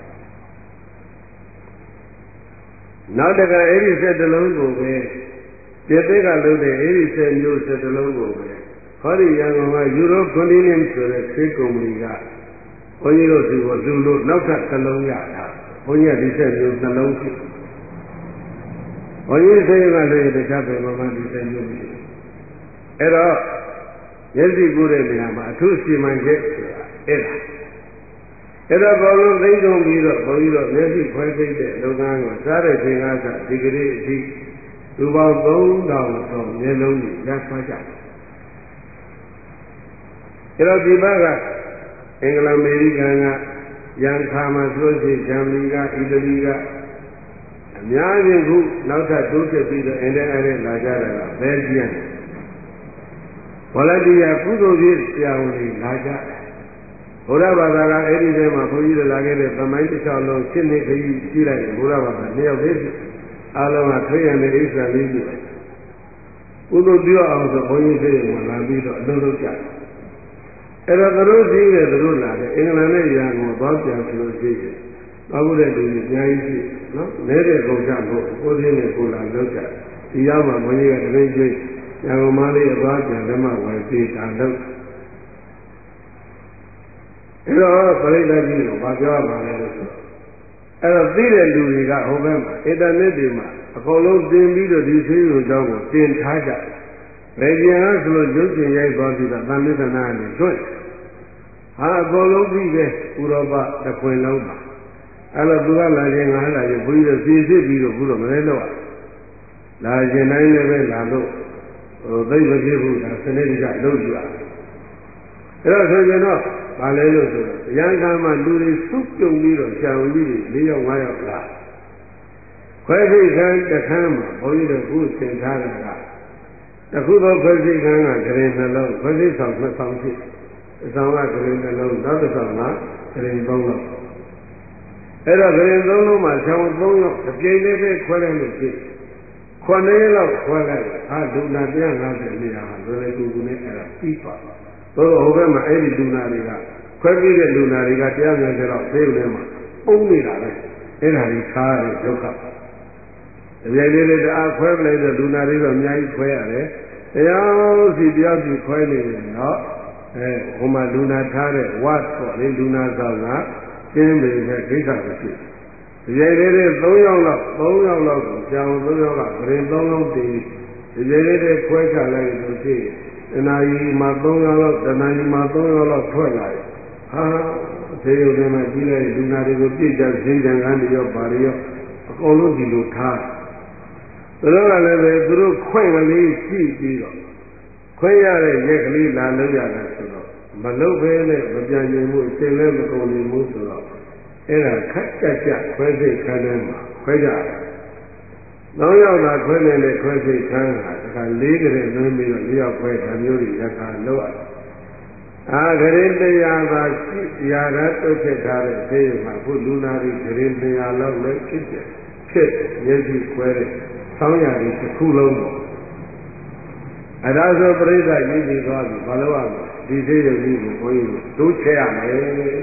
နောက်တကအဲ့ဒီစက်တစ်လုံးကိုပဲပြည့်တဲ့ကလုပ်တဲ့အဲ့ဒီစက်မျိုးစက်တစ်လုံးကိုပဲဟောဒီရန်ကုန်က Europe Continent ဆိုတဲ့ဆေးကုမ္ပဏီကဘုန်းကြီးတို့ဒီကိုလူလို့နောက်ထပ်တစ်လုံးရတာဘုန်းကြီးကဒီစက်မျိုးနှလုံးရှိဘုန်းကြီးဆေးကလည်းတခြားဘယ်မှာဒီစက်မျိုးမရှိအဲ့တော့မျက်စိကူးတဲ့နေရာမှာအထူးစီမံချက်ဆိုတာအဲ့ဒါဘောလုံးသိဆုံးပြီးတော့ဘုန်းကြီးတို့မျက်စိခွဲသိတဲ့လုပ်ငန်းကိုစားတဲ့ချိန်ကစဒီကလေးအထိလူပေါင်း3000ကျော်မျက်လုံးကြီးရသွားကြတယ်အဲ့တော့ဒီဘကအင်္ဂလန်အမေရိကန်ကရန်ခါမှာဆိုလို့ဂျာမနီကအီတလီကအများကြီးခုနောက်ထပ်တိုးတက်ပြီးတော့အင်တာနက်လာကြတာကဘယ်ကျန်ဗလာတီယာကုသိုလ်ကြီးဆရာဝန်တွေလာကြဘုရားဘာသာကအဲ့ဒီထဲမှာဘုန်းကြီးတို့လာခဲ့တဲ့သမိုင်းတစ်လျှောက်လုံးရှင်းနေခရီးရှိလိုက်ဘုရားဘာသာနှစ်ယောက်လေးအားလုံးကထွေးရတဲ့ဣစ္ဆာလေးကြီးကုသိုလ်ပြုအောင်ဆိုဘုန်းကြီးတွေမှာလာပြီးတော့အလုံးလုံးကြအဲ့တော့သူတို့ရှိတယ်သူတို့လာတယ်အင်္ဂလန်နဲ့ရန်ကိုသွားပြန်ဆိုလို့ရှိရင်သွားဖို့တဲ့လူကြီးအများကြီးရှိနော်နဲတဲ့ကုန်ကြမို့ကိုယ်စင်းနဲ့ကိုလာလောက်ကြဒီရောက်မှဘုန်းကြီးကတပည့်ကျွေးရန်ကုန်မလေးအသွားပြန်လက်မဝယ်ပြီးတာလို့အဲ့တော့ပရိသတ်ကြီးကိုဘာပြောရမှာလဲလို့ဆိုတော့အဲ့တော့သိတဲ့လူတွေကဟိုဘက်မှာအင်တာနက်တွေမှာအကုန်လုံးတင်ပြီးတော့ဒီဆေးရုံကျောင်းကိုတင်ထားကြဘယ်ကျင်လဲဆိုလို့ရုပ်ရှင်ရိုက်သွားပြီးတော့သံမေသနာနဲ့လွတ်ဟာအကုန်လုံးပြီးပဲဥရောပတစ်ခွင်လုံးပါအဲ့တော့သူကလာခြင်းငါလာခြင်းဘုန်းကြီးတို့ပြည်စစ်ပြီးတော့ဘုရားမလဲတော့လာခြင်းတိုင်းလည်းပဲလာလို့သိမဖြစ်ဘူးဒါစနစ်တကျလုပ်ကြည့်ရအဲ့တော့ဆိုရင်တော့ဗာလဲလို့ဆိုတော့ရန်ကမှာလူတွေစုပြုံပြီးတော့ရှာဝန်ကြီးတွေ4ယောက်5ယောက်လာခွဲစိတ်ခန်းတစ်ခန်းမှာဘုန်းကြီးတို့ခုသင်ထားတာကတခုသောခွဲစိတ်ခန်းကဂရင်နှလုံးခွဲစိတ်ဆောင်2ဆောင်ဖြစ်အဆောင်ကဂရင်နှလုံးနောက်တစ်ဆောင်ကဂရင်3လုံးအဲ့တော့ဂရင်3လုံးမှာဆောင်း3ယောက်အပြိုင်လေးပဲခွဲလိုက်လို့ဖြစ်9ရက်လောက်ခွဲလိုက်ဟာလူနာ150နေရာမှာလွယ်လွယ်ကူကူနဲ့အဲ့ဒါပြီးပါသို့တော့ဟိုဘက်မှာအဲ့ဒီလူနာတွေကခွဲပြီးတဲ့လူနာတွေက150လောက်သေးတယ်မှာပုံနေတာပဲအဲ့ဒါကြီးခါရတဲ့ဒုက္ခအပြိုင်လေးတအားခွဲပလိုက်တဲ့လူနာတွေတော့အများကြီးခွဲရတယ်တရားစီတရားစီခွဲနေတယ်နော်ဟိုမှာလူနာထားတဲ့ဝတ်ပေါ့လေလူနာဆောင်ကကျင်းပေမဲ့ကိစ္စမရှိဒီကြိမ်လေး3ယောက်လောက်ကိုကြောင်3ယောက်ကဂရင်3လုံးတည်ဒီကြိမ်လေးခွဲချလိုက်လို့ရှိရင်တဏှာကြီးမှာ3ယောက်လောက်တဏှာကြီးမှာ3ယောက်လောက်ထွက်လာတယ်ဟာသေရုံထဲမှာကြီးလိုက်လူနာတွေကိုပြည့်ကြဈေးတန်ကန်းတွေရောဘာတွေရောအကုန်လုံးဒီလိုထားသူတို့ကလည်းပဲသူတို့ခွင့်ကလေးကြည့်ပြီးတော့ခွင့်ရတဲ့ရက်ကလေးလာလို့ရတယ်ဆိုတော့မလုပ်ဘဲနဲ့မပြန်နိုင်ဘူးအချိန်လည်းမကုန်နိုင်ဘူးဆိုတော့အဲ့ဒါခက်ကြကြခွဲစိတ်ခန်းထဲမှာခွဲကြတယ်3ယောက်သာခွဲနေတဲ့ခွဲစိတ်ခန်းဟာတခါ4ကလေးလွှင်းပြီးတော့4ယောက်ခွဲဓာမျိုးတွေရက်ခါလောက်ဂရင်တရားသာရှိရာဓာတ်တုတ်ဖြစ်ထားတဲ့ဆေးရုံမှာခုလူနာတွေဂရင်200လောက်လည်းဖြစ်မျက်စိခွဲတဲ့ဆောင်းရာတွေတစ်ခုလုံးပေါ့အဲ့ဒါဆိုပြိဿရည်ကြည်သွားပြီဘာလို့ရမလဲဒီသေးရုပ်ကြီးကိုဘုန်းကြီးတို့ချက်ရမယ်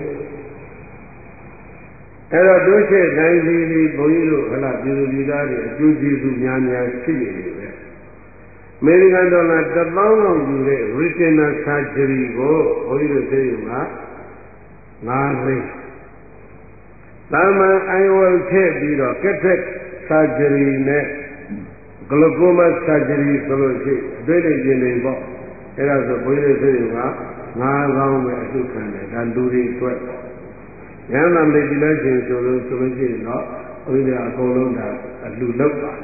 အဲ့တော့တိုးချက်တိုင်းစီဘုန်းကြီးတို့ဟလာပြည်သူပြည်သားတွေအကျိုးကျေးဇူးများများရှိနေတယ်ပဲအမေရိကန်ဒေါ်လာ1000လောက်ယူတဲ့ retinal surgery ကိုဘုန်းကြီးတို့သိရုံက9 သိန်းသာမန် IOL ထည့်ပြီးတော့ cataract surgery နဲ့ glaucoma surgery ဆိုလို့ရှိရင်အတွေ့အကြုံတွေပေါ့အဲ့ဒါဆိုဘုန်းကြီးတို့သိရုံက9000ပဲအထုခံတယ်ဒါလူတွေအတွက်ဉာဏ်သာမလေးဒီလိုက်ရှင်ဆိုလို့ရှိရင်တော့ဘုရားအကုန်လုံးဒါအလှလောက်ပါ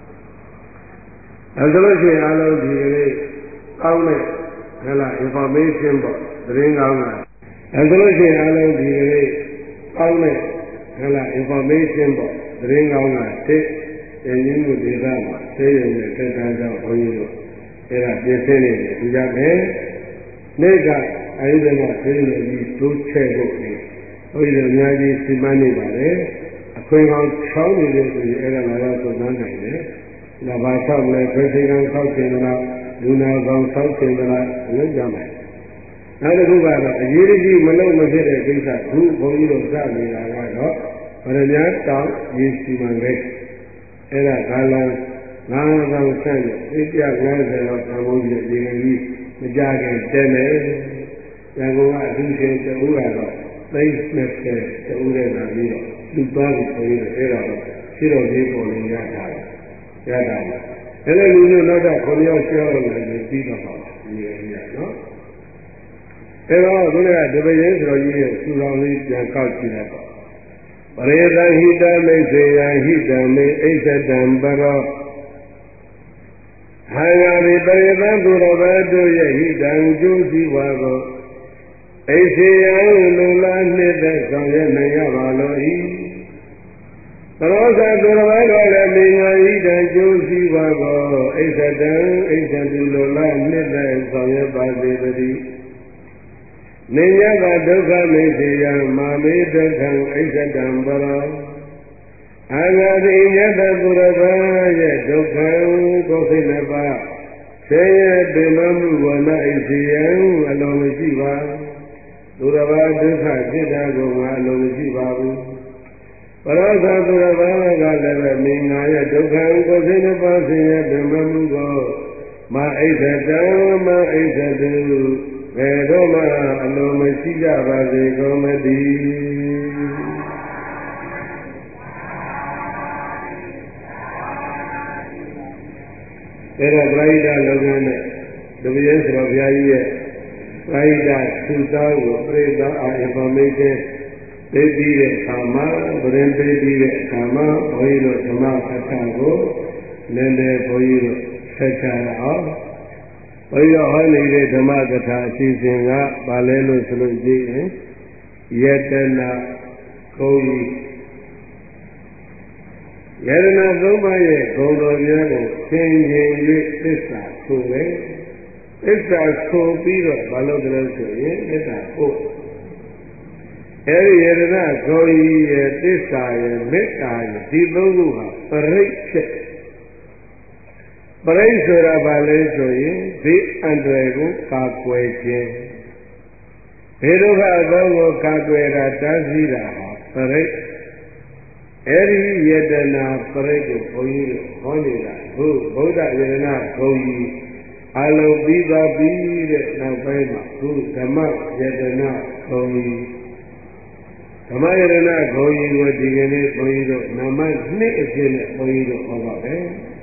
အဲဆိုလို့ရှိရင်အားလုံးဒီကနေ့ကောင်းတဲ့ဟဲ့လား information ပေါ့သတင်းကောင်းတာအဲဆိုလို့ရှိရင်အားလုံးဒီကနေ့ကောင်းတဲ့ဟဲ့လား information ပေါ့သတင်းကောင်းတာတစ်အင်းကြီးမှုဒေသမှာသိရုံနဲ့တက်တန်းကြောင့်ဘုန်းကြီးတို့အဲ့ဒါပြင်ဆင်နေတယ်ဒီကြမယ်နေ့ကအဲဒီကသိရုံကြီးတိုးချဲ့ဖို့ဘုရားအများကြီးစီမံနေပါတယ်အခွင့်ကောင်းချောင်းနေတဲ့ဆိုရင်အဲ့ဒါလာတော့သုံးနိုင်တယ်။ဒါဘာဆောက်လဲခွေးစီကံဆောက်ခြင်းလားလူနာကောင်ဆောက်ခြင်းလားလုပ်ကြမယ်။နောက်တစ်ခုကတော့အရေးကြီးမလုံးမဖြစ်တဲ့ကိစ္စခုဘုန်းကြီးတို့စနေတာကတော့ဗရမ ्या တောင်ရေစီမံကိန်းအဲ့ဒါကာလ9000ဆန့်နဲ့ပြ50လောက်သံဖို့ကြီးရေကန်ကြီးမကြခင်တဲမယ်။ရန်ကုန်ကအထူးရှင်တဦးကတော့30တူတဲ့နာပြီးတော့လူသွားပြီးဆိုရင်အဲ့ဒါရှိတော်ကြီးပေါ်နေရတာအဲ့လိုလူမျိုးနောက်တော့9ယောက်ကျော်လာတယ်ပြီးတော့ပါဒီရင်းရနော်အဲ့တော့ဘုရားတပည့်ရင်ဆိုတော့ကြီးရဲ့စူတော်လေးပြန်ကောက်ကြည့်လိုက်ပါပရိသဟိတမိတ်စေယဟိတမေအိသတံပရောဟာယာရိပရိသသူတော်ဘာတို့ရဲ့ဟိတံကျိုးစီဝါကိုအိစေယံလူလာနှစ်သက်ဆောင်ရနိုင်ရပါလို့ဤသရောဇာသူတော်ဘာတို့လည်းမိငါဟိတံကျိုးစီဝါကိုအိသတံအိသတုလူလာနှစ်သက်ဆောင်ရပါစေတည်းနိညတဒုက္ခမိစေယမာမေဒုက္ခံအိသတံပရောအာဂတိညတသူတော်ဘာရဲ့ဒုက္ခံကိုယ်စိတ်နှစ်ပါးဆင်းရဲပင်မမှုဝဏအိစေယံအလုံးမရှိပါသူတော်ဘာဒုက္ခဖြစ်တာကိုငါအလုံးမရှိပါဘူးပရောဇာသူတော်ဘာကလည်းပဲမိငါရဲ့ဒုက္ခကိုယ်စိတ်နှစ်ပါးဆင်းရဲပင်မမှုကိုမအိသတံမအိသတုဘယ်တော့မှအလုံးမရှိကြပါစေကုန်မသည်အဲ့ဒါပရိဒလုပ်ငန်းနဲ့တပည့်ရဲ့ဆိုတော့ဘုရားကြီးရဲ့ပရိဒသုတောင်းကိုပရိသအာ information သိပြီးတဲ့အခါမှာဗရင်သိပြီးတဲ့အခါမှာဘုန်းကြီးတို့ဓမ္မကထာကိုနည်းနည်းဘုန်းကြီးတို့ဆက်ချရအောင်ဘုန်းကြီးတို့ဟောနေတဲ့ဓမ္မကထာအစီအစဉ်ကဘာလဲလို့ဆိုလို့ကြည့်ရင်ယတနာကိုကြီးယရဏသုံးပါးရဲ့ဂုဏ်တော်များကိုသင်ခြင်း၍သစ္စာဆိုတယ်သစ္စာဆိုပြီးတော့ဘာလို့လဲဆိုရင်သစ္စာဖို့အဲဒီယရဏဂုဏ်ကြီးရဲ့သစ္စာရဲ့မေတ္တာရဲ့ဒီသုံးခုဟာပရိစ္ဆေပရိစ္ဆိုတာဘာလဲဆိုရင်ဒီအန္တရာယ်ကိုကာကွယ်ခြင်းဘေဒုက္ခအသောကိုကာကွယ်တာတားဆီးတာဟာပရိစ္အဲဒီယတနာပရိစ္ကိုဘုန်းကြီးတို့ဟောနေတာဟုတ်ဗုဒ္ဓယတနာဂုဏ်ကြီးအလုံးပြီးသွားပြီတဲ့နောက်ပိုင်းမှာခုဓမ္မယတနာဂုဏ်ကြီးဓမ္မယတနာဂုဏ်ကြီးကိုဒီကနေ့ဘုန်းကြီးတို့နမ2အဖြစ်နဲ့ဘုန်းကြီးတို့ဟောပါပဲ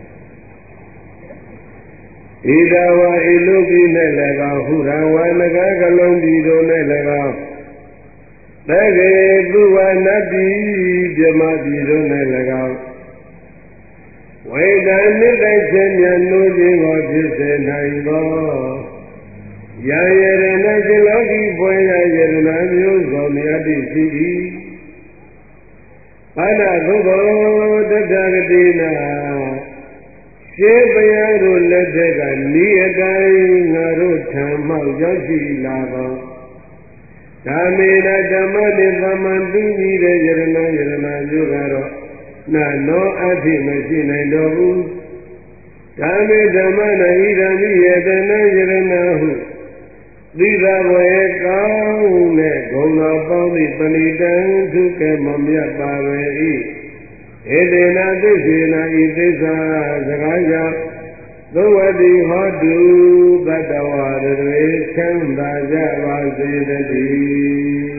ဣဒဝါဣလုကိနဲ့လည်းကောင်းဟုရဝါနဂကလုံးဒီတို့နဲ့လည်းကောင်းသကေသူဝနတ္တိပြမတိတို့နဲ့လည်းကောင်းဝိဒံနိတ္တခြင်းမြတ်နိုးခြင်းကိုဖြစ်စေနိုင်သောယံယရဏစိလောကီဘွယ်ရယရဏမျိုးစုံမြတ်တိရှိ၏ဘာဒသုဘောတတ္တဂတိနာရှင်းပယတို့လက်ထက်ကဤအတိုင်းငါတို့ထံမှရောက်ရှိလာသောဓမ္မေနဓမ္မတိသမန်သိကြီးတဲ့ယရဏမျိုးကတော့နာနောအထိမရှိနိုင်တော့ဘူးဓမ္မေဓမ္မနာဣဒံမိယတနာယရဏဟုသီသာဝေကောင်းတဲ့ဂုဏ်တော်ပေါင်းသည့်ပဏိတံသူကဲ့မမြတ်ပါပဲ၏ဧတေနသစ္စေနဤသစ္စာစကားကြောင့်သုဝတိဟောတုတတ္တဝါတွေချမ်းသာကြပါစေတည်း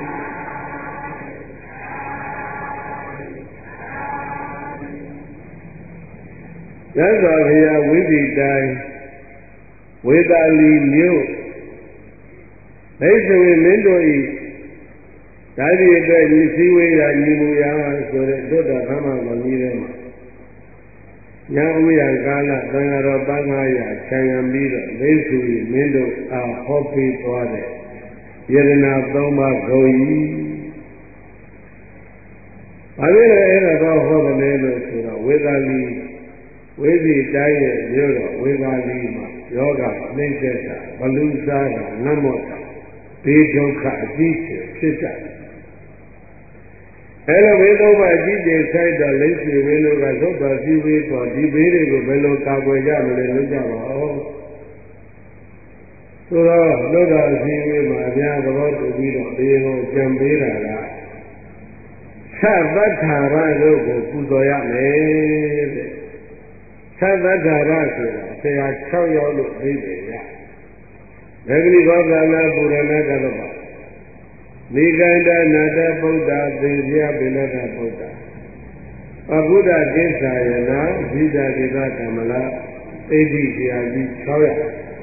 ရသော်ဘုရားဝိသီတိုင်းဝေသာလီမြို့ဒိဋ္ဌိမင်းတို့ဤဓာတိအတွက်ညီစည်းဝေးရာညီမူရာဆိုတဲ့တွတ်တော်ခမ်းမတော်ကြီးထဲမှာညာဥယျာကာလသံဃာတော်ပန်း900ခြံရံပြီးတော့ဒိဋ္ဌိမင်းတို့အားဟောပေးသွားတဲ့ယရနာ3ပါးဂုံကြီးဘာဖြစ်လဲအဲ့ဒါတော့ဟောတယ်လို့ဆိုတော့ဝေသာလီဝိသီတိုင်းရဲ့မြို့တော်ဝေသာလီမှာယောဂနှိမ့်သက်တာဘလူစားတာနတ်မော့တာဘေးဒုက္ခအကြီးဖြစ်တတ်တယ်အဲလိုဘေးဒုက္ခအကြီးကြီးဆိုင်တော့လိမ့်စီဝင်းတို့ကသုတ်တော်စီဝေးတော့ဒီဘေးတွေကိုဘယ်လိုကာကွယ်ကြမလဲလို့ကြပါဦးဆိုတော့သုတ်တော်စီဝေးမှာအများသဘောတူပြီးတော့ဘေးကိုကြံပေးတာကသဗ္ဗထာရတို့ကိုပူဇော်ရမယ်တဲ့သဗ္ဗထာရဆိုတာဆရာ6ယောက်လို့သိတယ်ရဒဂတိဘောဓနာပုရဏကလောပါနိကန္ဒနာတဗုဒ္ဓသေပြပိလကဗုဒ္ဓအဘုဒ္ဓကိစ္ဆာယနာဇိတာဒေသကမလသိတိဆရာကြီး6ယောက်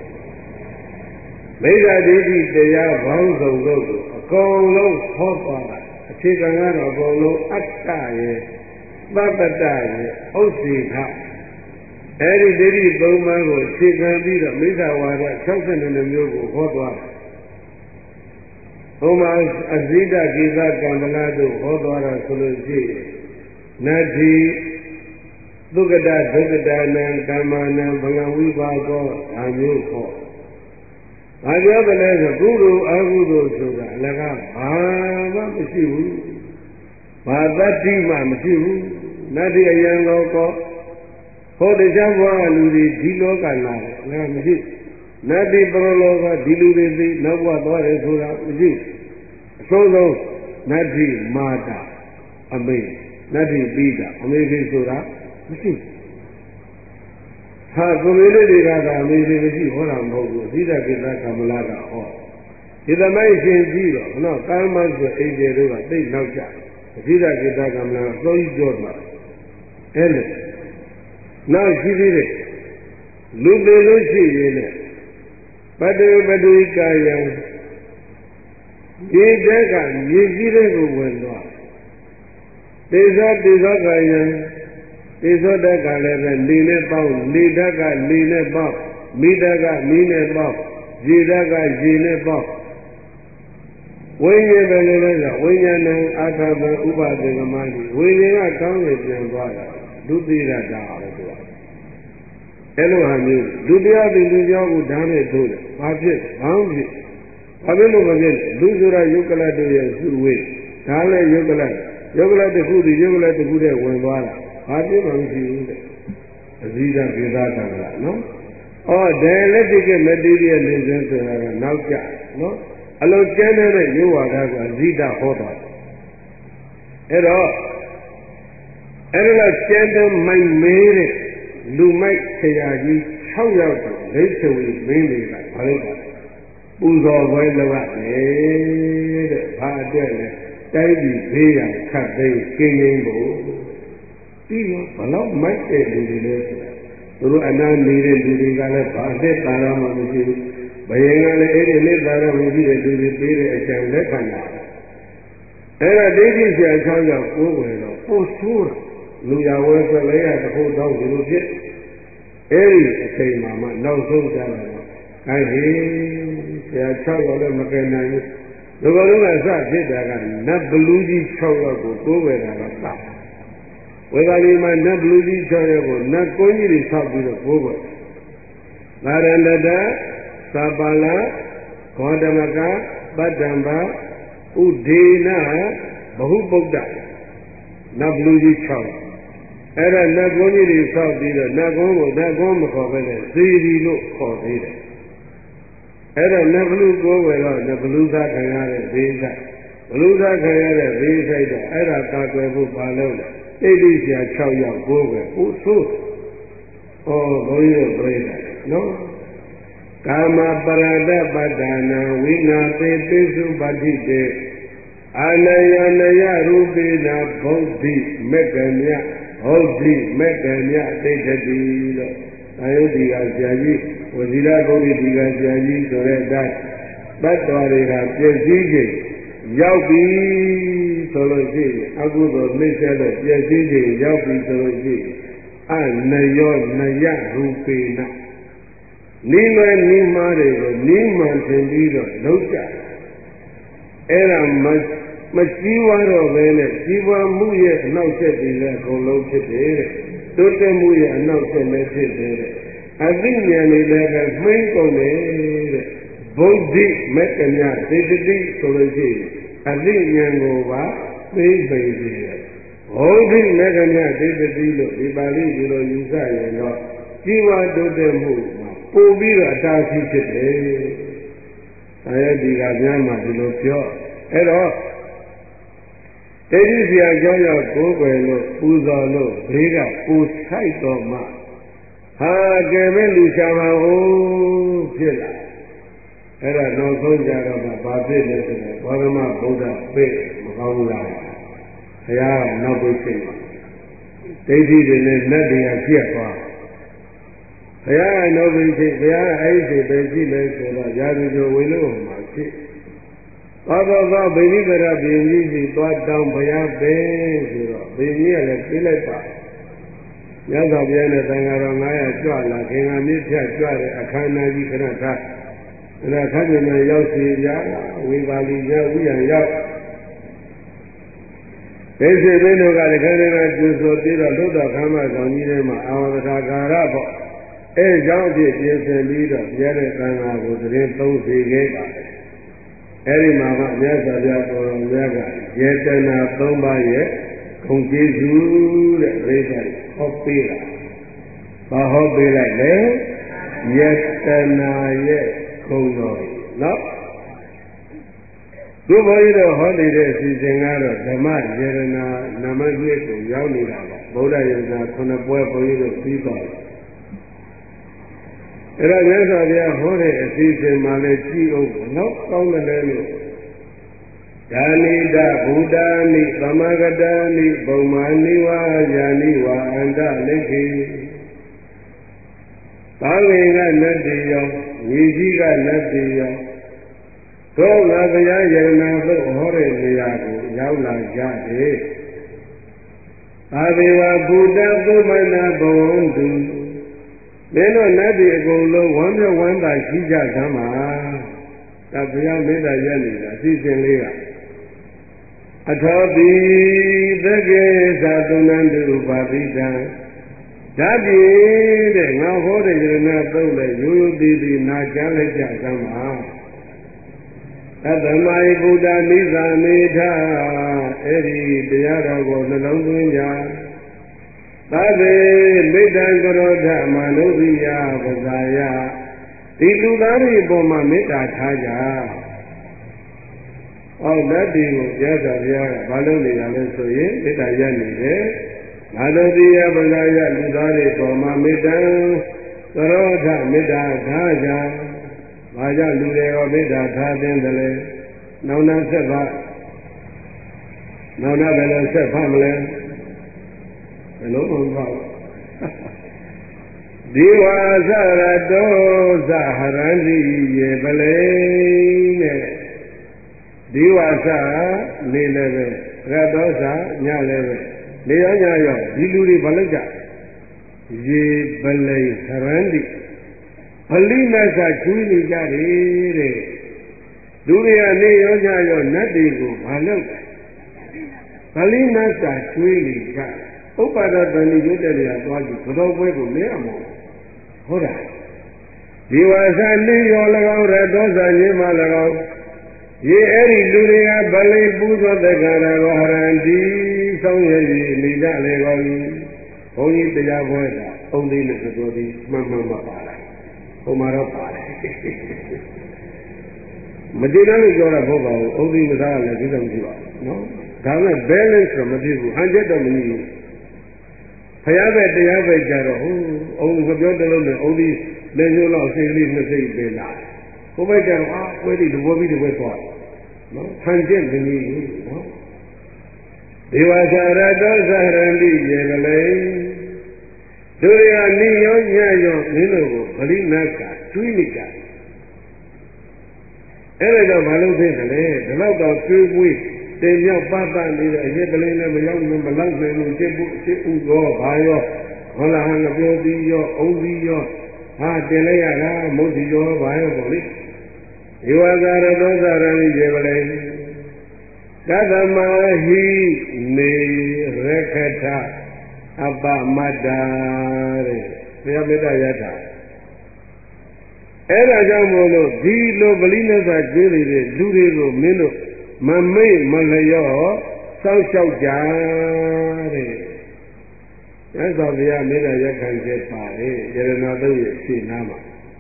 မိစ္ဆာဒိဋ္ဌိတရားဘောင်းစုံတို့ကိုအကုန်လုံးဟောသွားတာအခြေခံကတော့အကုန်လုံးအတ္တရဲ့သဗ္ဗတရဲ့ဥစ္စေခအဲ့ဒီဒိဋ္ဌိ3ပါးကိုအခြေခံပြီးတော့မိစ္ဆာဝါဒ62မျိုးကိုဟောသွားတယ်။ဟိုမှာအဇိတကိသကံမလတို့ဟောသွားတာဆိုလို့ရှိရင်နတ္ထိသုက္ကတဒုက္ကတနံကမ္မနံဘဂဝိပါကောဒါမျိုးဟော။ဘာပြောတယ်လဲဆိုကုသိုလ်အကုသိုလ်ဆိုတာအလကားဘာမှမရှိဘူး။ဘာတတ္တိမှမရှိဘူး။နတ္ထိအယံကောဟောတရားဘွားလူတွေဒီလောကလာတယ်ငါမရှိနတ္တိပရလောကဒီလူတွေသိနောက်ဘွားသွားတယ်ဆိုတာမရှိအဆုံးဆုံးနတ္တိမာတာအမေနတ္တိပိတာအမေကြီးဆိုတာမရှိဟာကိုယ်လေးတွေကသာအမေကြီးမရှိဟောတာမဟုတ်ဘူးအသီးသကိစ္စကမလာကဟောဒီသမိုင်းရှင်ကြည့်တော့နော်ကာမဆိုအိန္ဒိယတို့ကသိနောက်ကြအသီးသကိစ္စကမလာအစိုးရပြောတာအဲ့လေနောက်ရှိသေးတယ်လူသေးလို့ရှိရင်လည်းပတေပတိကာယံဒီတဲ့ကမြေကြီးတဲ့ကိုဝင်သွားတေဇောကာယံတေဇောတက်ကလည်းပဲနေနဲ့ပေါင်းနေတက်ကနေနဲ့ပေါင်းမိတက်ကမိနဲ့ပေါင်းရေတက်ကရေနဲ့ပေါင်းဝိညာဉ်ပဲလည်းကဝိညာဏံအာသဘဥပဒေကမတိဝိညာဉ်ကကောင်းရပြန်သွားတာဒုတိယတာပဲသူကအဲ့လိုဟာမျိုးဒုတိယသူလူကြောင့်ကိုဓာတ်နဲ့ထိုးတယ်ဘာဖြစ်ဘာဖြစ်ဘာဖြစ်လို့မဖြစ်လူဆိုတာယုတ်ကလတ်တို့ရဲ့စုဝေးဒါလည်းယုတ်ကလတ်တစ်ခုဒီယုတ်ကလတ်တစ်ခုတည်းဝင်သွားတာဘာဖြစ်မှမရှိဘူးတဲ့အဇိဒကေသကံကနော်အော် dialectic material နေစမ်းဆိုတာကနောက်ကျနော်အလုံးကျန်းတဲ့ယောဝါဒကအဇိဒဟောတာအဲ့တော့အဲ့လိုကျန်းတဲ့မိုက်မေးတဲ့လူမိုက်ဆရာကြီး6ယောက်ကိုလိမ့်ဆွေမင်းတွေကဘာလို့လဲပူဇော်ပွဲလုပ်ရတယ်တဲ့ဘာအတွက်လဲတိုင်းပြည်ဘေးရန်ခတ်သိမ်းကင်းငြိမ်းဖို့ပြီးတော့ဘလောက်မိုက်တဲ့လူတွေလဲဆိုတာသူတို့အနာနေတဲ့လူတွေကလည်းဘာအသက်သာရမှမရှိဘူးဘယင်ကလည်းအဲ့ဒီလက်သာရမှရှိတဲ့လူတွေပေးတဲ့အကြံလက်ခံတာအဲ့ဒါဒိဋ္ဌိဆရာ6ယောက်ကိုယ်ဝင်တော့ပို့ဆိုးတာလူရဝဲဆိုလဲရတခုတော့ဒီလိုဖြစ်အဲ့ဒီအချိန်မှာနောက်ဆုံးကြတာတော့ခိုင်းဟေးဆရာ6ယောက်လည်းမကယ်နိုင်ဘူးဒီလိုလုံးကစဖြစ်တာကနတ်ဘလူးကြီး6ယောက်ကိုကိုးဝယ်တာကစဝေဘာလီမှာနတ်ဘလူးကြီး6ယောက်ကိုနတ်ကုန်းကြီးတွေဆောက်ပြီးတော့ကိုးဝယ်သာရဏတသဗ္ဗလာဂေါတမကပတ္တံဘာဥဒေနဘဟုပုဒ္ဒနတ်ဘလူးကြီး6အဲ့ဒါနတ်ကုန်းကြီးတွေဆောက်ပြီးတော့နတ်ကုန်းကိုနတ်ကုန်းမခေါ်ဘဲနဲ့ဇေဒီလို့ခေါ်သေးတယ်အဲ့တော့နဘလူကိုဝယ်တော့နဘလူသားခံရတဲ့ဘေးဆိုင်ဘလူသားခံရတဲ့ဘေးဆိုင်တော့အဲ့ဒါကာကွယ်ဖို့ဘာလုပ်လဲတိတ်တိဆရာ6ယောက်ကိုပဲဟိုဆိုးဘုန်းကြီးတို့ပြိတာနော်ကာမပရဒပတ္တနာဝိနာသေပိစုပတိတေအာနယနယရူပိနာဘုဒ္ဓိမက်ကမြဘုဒ္ဓိမက်ကမြအတိတ်တတိလို့အာယုတိကဆရာကြီးဝဇိရဘုဒ္ဓဒီကဆရာကြီးဆိုတဲ့အတိုင်းတတ်တော်တွေကပြည့်စည်ခြင်းရောက်ပြီဆိုလို့ရှိရင်အကုသိုလ်နှိမ့်ဆက်လို့ပြည့်စည်ခြင်းရောက်ပြီဆိုလို့ရှိရင်အနယောနယရူပိနာနိမနိမာတွေကိုနိမန်ထင်ပြီးတော့လုံးကြအဲ့ဒါမကြီးဝါတော့ပဲနဲ့ကြီးပွားမှုရဲ့အနောက်ဆက်တွေလည်းအကုန်လုံးဖြစ်တယ်တဲ့တိုးတက်မှုရဲ့အနောက်ဆက်လည်းဖြစ်တယ်တဲ့အသိဉာဏ်တွေလည်းပဲမှိန်းကုန်တယ်တဲ့ဘုဒ္ဓိမက္ကညသေတတိဆိုလို့ရှိရင်အသိဉာဏ်ကိုပါသိသိစေတယ်ဘုဒ္ဓိမက္ကညသေတတိလို့ဒီပါဠိဒီလိုယူဆရင်တော့ကြီးပွားတိုးတက်မှုပို့ပြီးတော့အတားအဆီးဖြစ်တယ်။အဲဒီကများမှဒီလိုပြောအဲ့တော့တိဋ္ဌိဆရာကျောင်းရောက်ကိုယ်ွယ်လို့ပူဇော်လို့ဘေးကပူဆိုင်တော်မှဟာကဲမဲ့လူရှာပါဦးဖြစ်လာအဲ့ဒါနောက်ဆုံးကြတော့မှဘာဖြစ်လဲဆိုတော့ဘောဓမဗုဒ္ဓပြေမကောင်းလားဘုရားကနောက်ပြီးဖြစ်မှာဒိဋ္ဌိတွေနဲ့နတ်တွေကပြက်သွားဘုရားကနောက်ပြီးဖြစ်ဘုရားအဲ့ဒီပဲရှိလဲဆိုတော့ယာတိတို့ဝေလို့မှာဖြစ်သောဗိနိကရဘိကြီးစီသွားတောင်းဘုရားပဲဆိုတော့ဘိကြီးကလည်းပြေးလိုက်ပါမြတ်စွာဘုရားနဲ့သံဃာတော်900ကြွလာခင်္ဃမြစ်ဖြတ်ကြွတဲ့အခမ်းအနားကြီးခဏထားအဲ့ဒါခက်ပြန်ရောက်စီရဝေပါဠိရောက်ဥယျာဉ်ရောက်ဒိဋ္ဌိဘိတို့ကလည်းခဏခဏကျူဆိုပြီးတော့လွတ်တော်ခမ်းမဆောင်ကြီးထဲမှာအာဝတ္ထာကာရပေါ့အဲကြောင့်ဖြစ်ပြင်ဆင်ပြီးတော့ဘုရားရဲ့သံဃာကိုသတင်းသုံးစီခဲ့ပါတယ်အဲဒီမှာကမြတ်စွာဘုရားကိုယ်တော်မြတ်ကယေတနာ3ပါးရဲ့ဂုဏ်ကျေးဇူးတဲ့ပြိဿဟောပေးတာဘာဟောပေးလိုက်လဲယေတနာရဲ့ဂုဏ်တော်နော်သူဘုန်းကြီးတို့ဟောနေတဲ့အစီအစဉ်ကတော့ဓမ္မယေရနာနမကျွေးကိုရောက်နေတာပါဗုဒ္ဓယေရနာ9ပွဲဘုန်းကြီးတို့ပြီးသွားတယ်အဲ့ဒါမြတ်စွာဘုရားဟောတဲ့အစီအစဉ်မှာလည်းကြည့်အောင်နောက်ကောင်းတယ်လို့ဒါနိဒဗုဒ္ဓနိသမဂတနိဘုံမာနိဝါယာနိဝါအန္တလိခိသာဝေကနတ်တိယောညီကြီးကနတ်တိယောတို့ငါဘုရားယရနာသို့ဟောတဲ့နေရာကိုရောက်လာကြတယ်အာဒေဝဘုဒ္ဓသုမနာဘဝန္တုမင်းတို့နတ်တွေအကုန်လုံးဝမ်းမြောက်ဝမ်းသာရှိကြသမ်းပါဒါဘုရားမေတ္တာရက်နေတာအစီအစဉ်လေးကအထောတိသကေသသုဏန္တုပါတိတံဓာတိတဲ့ငါဟောတဲ့ယရနာသုံးလဲရိုးရိုးသေးသေးနာကြားလိုက်ကြသမ်းပါသတ္တမယဗုဒ္ဓနိသနေထအဲ့ဒီတရားတော်ကိုနှလုံးသွင်းကြသဗ္ဗေမိတ္တံကရောဓမာနုပိယပဇာယဒီလူသားတွေအပေါ်မှာမေတ္တာထားကြအော်ဓာတ်တွေကိုရသဗျာကဘာလို့နေတာလဲဆိုရင်မေတ္တာရနေတယ်မာနုပိယပဇာယလူသားတွေအပေါ်မှာမေတ္တံကရောဓမေတ္တာထားကြဘာကြောင့်လူတွေရောမေတ္တာထားတဲ့တည်းနောင်နာဆက်ပါနောင်နာဘယ်လိုဆက်ဖတ်မလဲဘယ်လိုမှမပေါ့ဒီဝါသရတောသဟရန္တိယေပလေနဲ့ဒီဝါသနေလည်းပဲရတောသညလည်းပဲနေရောညရောဒီလူတွေဘာလုပ်ကြယေပလေဟရန္တိပလိမသကျွေးနေကြတယ်တဲ့လူတွေကနေရောညရောနတ်တွေကိုဘာလုပ်ပလိမသကျွေးနေကြဥပ္ပါဒတဏိရုပ်တဲ့နေရာသွားကြည့်ဘတော်ပွဲကိုလဲအမောဟုတ်လားဒီဝါစာနေရော၎င်းရတောစာရင်းမှ၎င်းရေအဲ့ဒီလူတွေကဗလိပူဇော်တက္ကရာဝဟရန္တိဆောင်းရည်နေကြလေကောဘုန်းကြီးတရားပွဲကအုံသေးနဲ့တော်ဒီမှန်မှန်မပါလားဟိုမှာတော့ပါတယ်မတည်လို့ပြောတာမဟုတ်ပါဘူးအုပ်သီးမစားလည်းဒီလိုမရှိပါဘူးနော်ဒါနဲ့ balance တော့မဖြစ်ဘူးအန်ချက်တော့မကြီးဘူးဖယားပဲတရားပဲကြတော့ဟိုအုံငပြောတလုံးနဲ့အုပ်သီးလက်ညှိုးလောက်စိတ်ကလေးနှစ်စိတ်ပဲလာကိုယ်ပဲကြတော့ပွဲဒီတပွဲပြီးတပွဲသွားနော်ဟန်ချက်မကြီးဘူးနော်ဒေဝသာရတောသရန္တိရေကလေးဒုရယနိယောညယောမင်းတို့ကိုပရိနတ်ကကျွိနိကအဲ့ဒါတော့မလုပ်သေးတယ်လေဒီလောက်တော့ကျွေးပွေးတင်မြောက်ပတ်ပတ်နေတဲ့အရေးကလေးနဲ့မရောက်မလောက်နိုင်လို့စစ်ဖို့စစ်ဥရောဘာရောဟုတ်လားငပြောပြီးရောအုံးပြီးရောဟာတင်လိုက်ရတာမုတ်စီရောဘာရောပေါ့လေဒေဝသာရတောသရန္တိရေကလေးကသမဟိနေရခထအပမတ္တာတဲ့ဘုရားမေတ္တာရတာအဲ့ဒါကြောင့်မို့လို့ဒီလိုပလိနသကျွေးနေတဲ့လူတွေကိုမင်းတို့မမိတ်မလျော့စောက်ရှောက်ကြတဲ့မြတ်စွာဘုရားမေတ္တာရက်ခံချက်ပါတယ်ယရဏသုံးရဲ့ရှင်းနာမှာ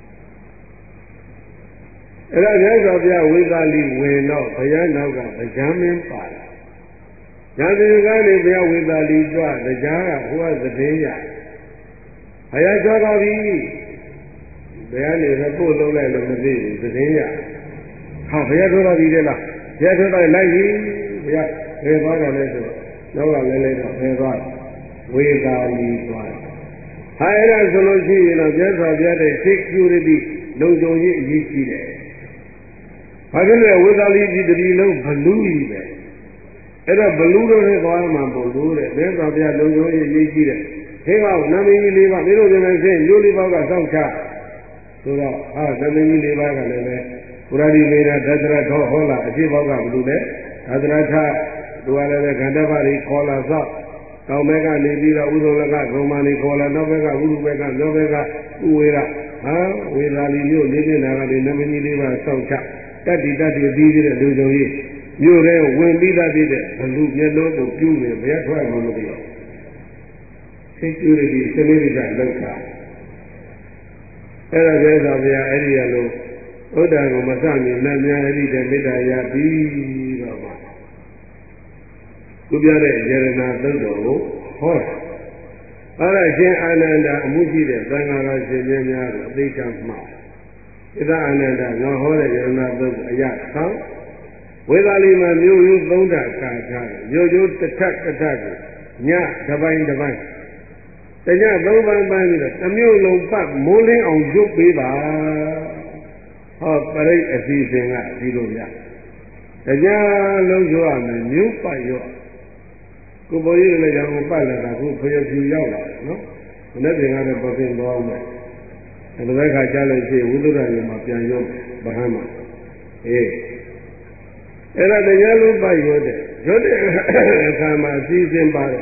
အဲ့ဒါမြတ်စွာဘုရားဝိသလီဝင်တော့ဘုရားနောက်ကဗျာမင်းပါလာညာတိကနေဘုရားဝိသလီကြွတရားကဟိုကသတင်းရဘုရားကြွတော့ပြီဘုရားနေတော့ပို့လုံးလိုက်လို့မသိဘူးသတင်းရဟာဘုရားကြွတော့ပြီလေလားဘုရားကြွတော့လိုက်ပြီဘုရားဘယ်သွားတယ်လဲဆိုတော့နောက်ကလည်းလည်းတော့ဘယ်သွားဝိသလီသွားဟာအဲ့ဒါဆိုလို့ရှိရင်တော့မြတ်စွာဘုရားတဲ့ security လုံခြုံရေးအရေးကြီးတယ်ဘာဖြစ်လဲဝိသလီပြည်တပြည်လုံးဘလူးကြီးပဲအဲ့တော့ဘလူးတို့နဲ့သွားမှပို့လို့တဲ့မြတ်စွာဘုရားလုံခြုံရေးအရေးကြီးတယ်ခေကောနာမည်ကြီးလေးပါမင်းတို့ဒီမှာရှင်းမျိုးလေးပေါက်ကစောင့်ချဆိုတော့ဟာနာမည်ကြီးလေးပါကလည်းပဲပုရာတိမေနာသတ္တရထောဟောလာအဖြစ်ပေါက်ကဘလူးလဲသတ္တရထသူကလည်းပဲခန္ဓာပါရီခေါ်လာစောက်တောင်ဘက်ကနေပြီးတော့ဥဒုလကဂုံမာနေခေါ်လာနောက်ဘက်ကဥဒုဘက်ကလောဘက်ကဥဝေရဟာဝေသာလီမျိုးလေးပြင်တာကလည်းနာမည်ကြီးလေးပါစောင့်ချတတ္တိပြီးတဲ့လူစုံကြီးမြို့ထဲဝင်ပြီးသားဖြစ်တဲ့ဘလူမျက်လုံးကိုပြူးနေဘယ်ထွက်မှမသိတော့သိကျူရည်စနေကလောက်တာအဲ့ဒါပဲဆိုဗျာအဲ့ဒီရလို့ဥဒ္ဒါကိုမစမြင်နဲ့များအဲ့ဒီတည်းမေတ္တာရပြီးတော့မှခုပြတဲ့ယရဏသုတ်တော်ကိုဟောတာအဲ့ဒါရှင်အာနန္ဒာအမှုရှိတဲ့သံဃာတော်ရှင်များကိုအသိချမှာဣဒအာနန္ဒာငါဟောတဲ့ယရဏသုတ်အရဆောင်းဝေသာလီမှာမြို့ရိုးသုံးတာကာထားတယ်မြို့ရိုးတစ်ထပ်တစ်ထပ်ကိုညတစ်ပိုင်းတစ်ပိုင်းတညသုံးပိုင်းပိုင်းပြီးတော့တစ်မြို့လုံးပတ်မိုးလင်းအောင်ရုပ်ပေးပါဟောပရိတ်အစီအစဉ်ကဒီလိုပြတညလုံးဆိုရမယ်မြို့ပတ်ရောကိုပေါ်ကြီးလည်းရောင်ပတ်လာတာခုဖျက်ဖြူရောက်လာတယ်နော်မနေ့ကကတော့ပပင်သွားအောင်မယ်ဒီဘက်ခါကြားလို့ရှိရင်ဝိသုဒ္ဓရေမှာပြန်ရုပ်ဗဟန်းမှာအေးအဲ့ဒါတရားလုံးပိုက်ရွတ်တဲ့အခါမှာအစည်းအဝေးပါတယ်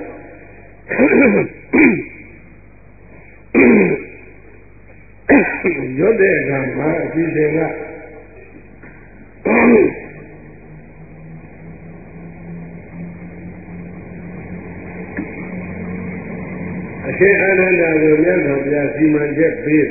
ရွတ်တဲ့အခါမှာအစည်းအဝေးကအရှင်အာနန္ဒာကိုမြတ်စွာဘုရားစီမံချက်ပေး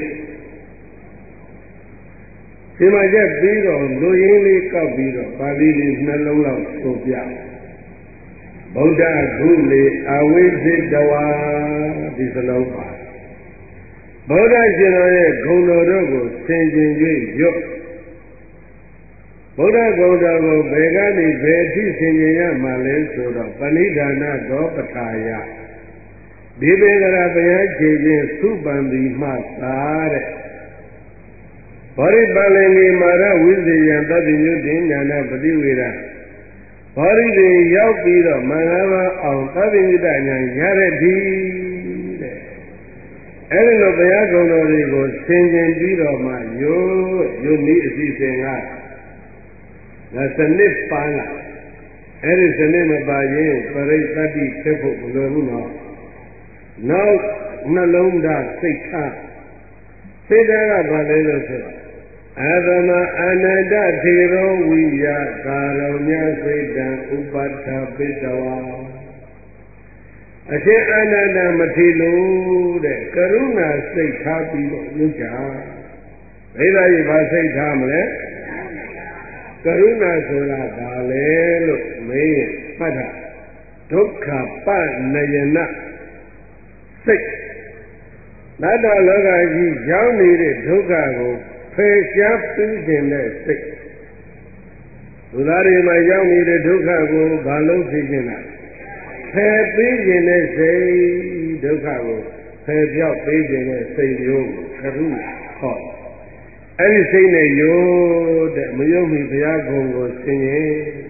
ဒီမှာချက်ပြီးတော့လူရင်းလေးကောက်ပြီးတော့ပါဠိလေးနှလုံးလောက်ဆိုပြဗုဒ္ဓဂုလေအဝိဇိတဝါဒီစလုံးပါဗုဒ္ဓရှင်တော်ရဲ့ဂုဏ်တော်တို့ကိုသင်ခြင်း၍ရွတ်ဗုဒ္ဓဂုဏ်တော်ကိုဘယ်ကနေဘယ်အထိသင်ခြင်းရမှာလဲဆိုတော့ပဏိဒါနသောပထာယဒီဘေကရာဘုရားခြေချင်းသုပန်တိမှသာတဲ့ဘောရိပါဠိနေမာရဝိဇေယံတတိညုတင်ညာနာပฏิဝေဒဘောရိတွေရောက်ပြီးတော့မင်္ဂလာအောင်တတိညုတညာရတဲ့ဒီတဲ့အဲဒီလိုဘုရားကုံတော်တွေကိုဆင်ခြင်ပြီးတော့မှယုနည်းအစီအစဉ်ကစနစ်ပါလာအဲဒီစနစ်မပါရင်ပရိသတ္တိဖြစ်ဖို့မလွယ်ဘူးနော်နောက်နှလုံးသားစိတ်ထားစိတ်ဓာတ်ကဘာလဲလို့ဆိုတော့အသမအနန္တထေရောဝိယကာရုညစိတ်တံဥပတ္ထပိတဝါအရှင်အနန္တမထေလို့တဲ့ကရုဏာစိတ်ထားပြီးတော့ညွှန်ကြဘိဓာကြီးဘာစိတ်ထားမလဲကရုဏာဆိုတာဘာလဲလို့မေးရင်မှတ်တာဒုက္ခပနယနာစိတ်တတ္တလောကကြီးရောက်နေတဲ့ဒုက္ခကိုဖယ်ရှားပြီးခြင်းတဲ့စိတ်လူသားတွေမှာရောက်နေတဲ့ဒုက္ခကိုဘာလို့သိခြင်းလဲဖယ်ပြီးခြင်းတဲ့စိတ်ဒုက္ခကိုဖယ်ပြောက်ပြီးခြင်းတဲ့စိတ်မျိုးကိုကရုဏာဟောအဲ့ဒီစိတ်နဲ့ရိုးတဲ့မယုံမီဘုရားကုံကိုဆင်ရင်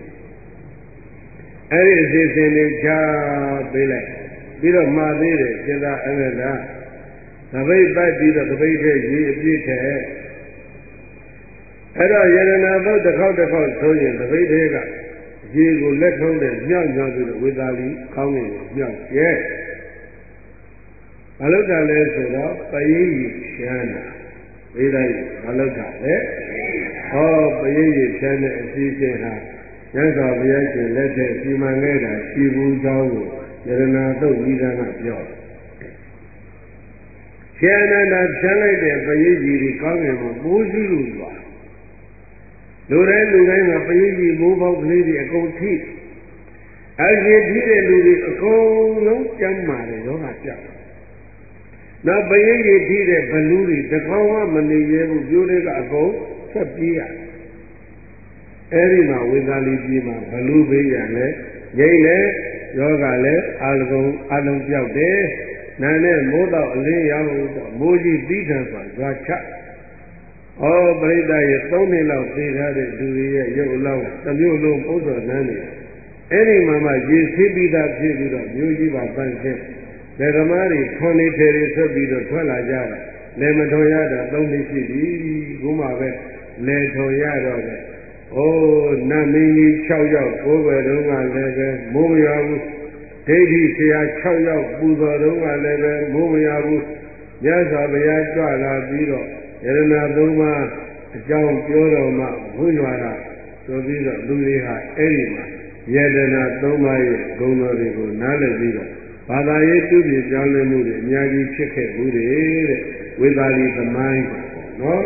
အဲ့ဒီအစီအစဉ်တွေချပေးလိုက်ပြီးတော့မှာသေးတယ်စေတအနတ္တသပိတ်ပတ်ပြီးတော့သပိတ်ထဲရေအပြည့်ထဲအဲ့တော့ယရနာဘုတ်တစ်ခေါက်ဆိုရင်သပိတ်ထဲကရေကိုလက်ထုံးတဲ့မြောက်မြောက်ပြီးတော့ဝေသာလီကောင်းငင်ကိုမြောက်ကျဲဘာလို့ကလဲဆိုတော့ပရိယဖြန်းတာဝေသာလီဘာလို့ကလဲဟောပရိယဖြန်းတဲ့အစီအစဉ်ဟာညသောဘုရားရှင်လက်ထက်စီမံခဲ့တာရှိဘူးကြောင်းကိုယရနာသုတ်ဤကံကပြောဖြန်းတာဖြန်းလိုက်တဲ့ပရိယကြီးကောင်းငင်ကိုပိုးရှိလို့ပါလူတိုင်းကပရိယမိုးပေါက်ကလေးတွေအကုန်ထိအရှိထိတဲ့လူတွေအကုန်လုံးကျမ်းမာတယ်ယောဂပြောက်နောက်ပရိယထိတဲ့ဘလူတွေတကောင်းမှမနေရဘူးပြိုးတွေကအကုန်ဆက်ပြေးရအဲ့ဒီမှာဝေသာလီပြည်မှာဘလူဘေးရလဲငိမ့်လဲယောဂလည်းအလုံးပြောက်တယ်နာနဲ့မိုးတော့အလင်းရောက်တော့မိုးကြီးပြီးခံစွာကြွားချဩပရိသတ်ရဲ့3နှစ်လောက်သိထားတဲ့လူတွေရဲ့ရုပ်အလောင်းတစ်မျိုးလုံးပုဒ်တော်နန်းနေအဲ့ဒီမှာရေစီးပြီးသားဖြစ်ပြီးတော့မျိုးကြီးပါပန်းဆင်းဓမ္မတွေထွန်နေတယ်ဆွတ်ပြီးတော့ထွက်လာကြတာလေမထွန်ရတာ3နှစ်ရှိပြီခုမှပဲလေထွန်ရတော့တယ်ဩနတ်မင်းကြီး6ယောက်ကိုယ်ပဲတုန်းကလည်းပဲမိုးမရဘူးဒိဋ္ဌိဆရာ6ယောက်ပူဇော်တုန်းကလည်းပဲမိုးမရဘူးမြတ်စွာဘုရားကြွလာပြီးတော့ယရနာသုံးပါးအကြောင်းပြောတော်မှဝိညာတာဆိုပြီးတော့လူတွေဟာအဲ့ဒီမှာယရနာသုံးပါးရဲ့ဂုဏ်တော်တွေကိုနားလည်ပြီးတော့ဘာသာရေးသူပြည်ပြောင်းလဲမှုတွေအများကြီးဖြစ်ခဲ့ဘူးတဲ့ဝေသာလီသမိုင်းနော်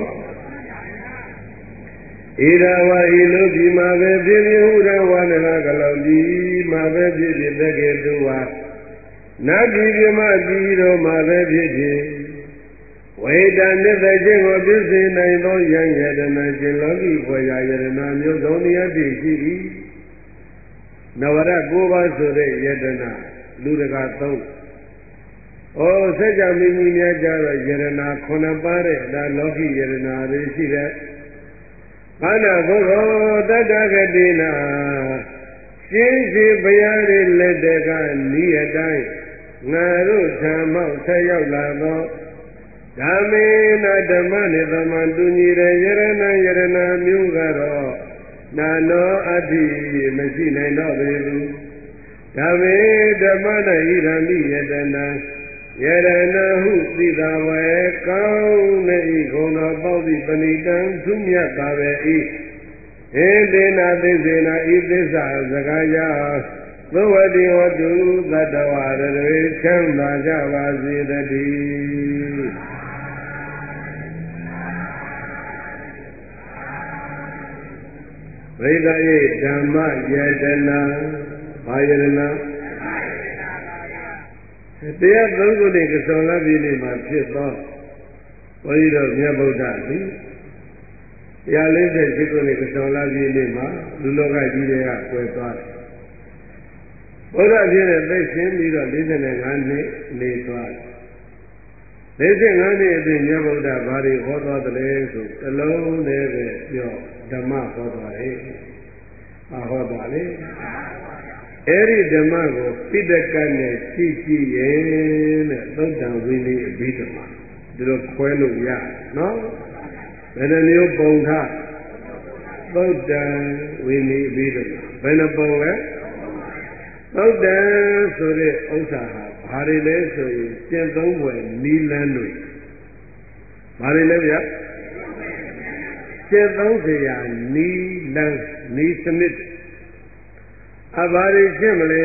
ဣဒဝါဤလိုဒီမှာပဲဖြစ်ဖြစ်ဟုရဝါနနာကလောဒီမှာပဲဖြစ်ဖြစ်တကယ်တို့ဟာနတ်ပြည်ပြမပြည်တော်မှာပဲဖြစ်ဖြစ်ဝေဒနိတခြင်းကိုပြုစေနိုင်သောယံယတနာရှင်လောကီဖွယ်ရာယတနာမျိုးစုံတရားတည်ရှိ၏နဝရ9ပါးဆိုတဲ့ယတနာလူတကာ3ဩစัจ जा မင်းကြီးများကြတော့ယတနာ9ပါးတဲ့ဒါလောကီယတနာတွေရှိတဲ့ဘာနာဘုရောတတ္တဂတိနာရှင်းရှိဘုရားတွေလက်တကဤအတိုင်းငါတို့ဓမ္မောက်ဆက်ရောက်လာသောဓမ္မေနဓမ္မနိသမံတူညီတဲ့ယရဏမျိုးကတော့နာနောအတ္တိမရှိနိုင်တော့ပေဘူးဓမ္မေဓမ္မနာဣရမိယတနာယရဏဟုသိတာဝဲကောင်းတဲ့ဤဂုဏတော်ပေါသည့်ပဏိတံသူမြတ်ပါပဲဤဟေတေနာသိစေနာဤသစ္စာစကားကြောင့်သဝတိဝတုသတ္တဝါတွေချမ်းသာကြပါစေတည်းဝိဒယေဓမ္မယတနာဘာယတနာတရားသုံးခုနဲ့ကစောလပြည်နေ့မှာဖြစ်သောဘုန်းကြီးတို့မြတ်ဗုဒ္ဓသည်148ခုနဲ့ကစောလပြည်နေ့မှာလူလောကကြီးတွေကကွယ်သွားတယ်ဘုရားပြည့်တဲ့သိရှင်ပြီးတော့45နှစ်နေသွားတယ်45နှစ်အတွင်းမြတ်ဗုဒ္ဓဘာတွေဟောသွားသလဲဆိုတလုံးနဲ့ပဲပြောဓမ္မဟောသွားတယ်ဟောသွားလေအဲ့ဒီဓမ္မကိုပိဋကတ်နဲ့ကြည့်ရင်တဲ့သုတ္တံဝိနည်းအဘိဓမ္မာဒီလိုခွဲလို့ရနော်ဘယ်နှမျိုးပုံထားသုတ္တံဝိနည်းအဘိဓမ္မာဘယ်နှပုံလဲသုတ္တံဆိုတဲ့ဥစ္စာဟာဘာတွေလဲဆိုရင်ကျင့်သုံးွယ်နီးလန်းတွေဘာတွေလဲဗျာကျင့်သုံးเสียနီးလန်းနီးစနစ်အဘာတွေရှင်းမလဲ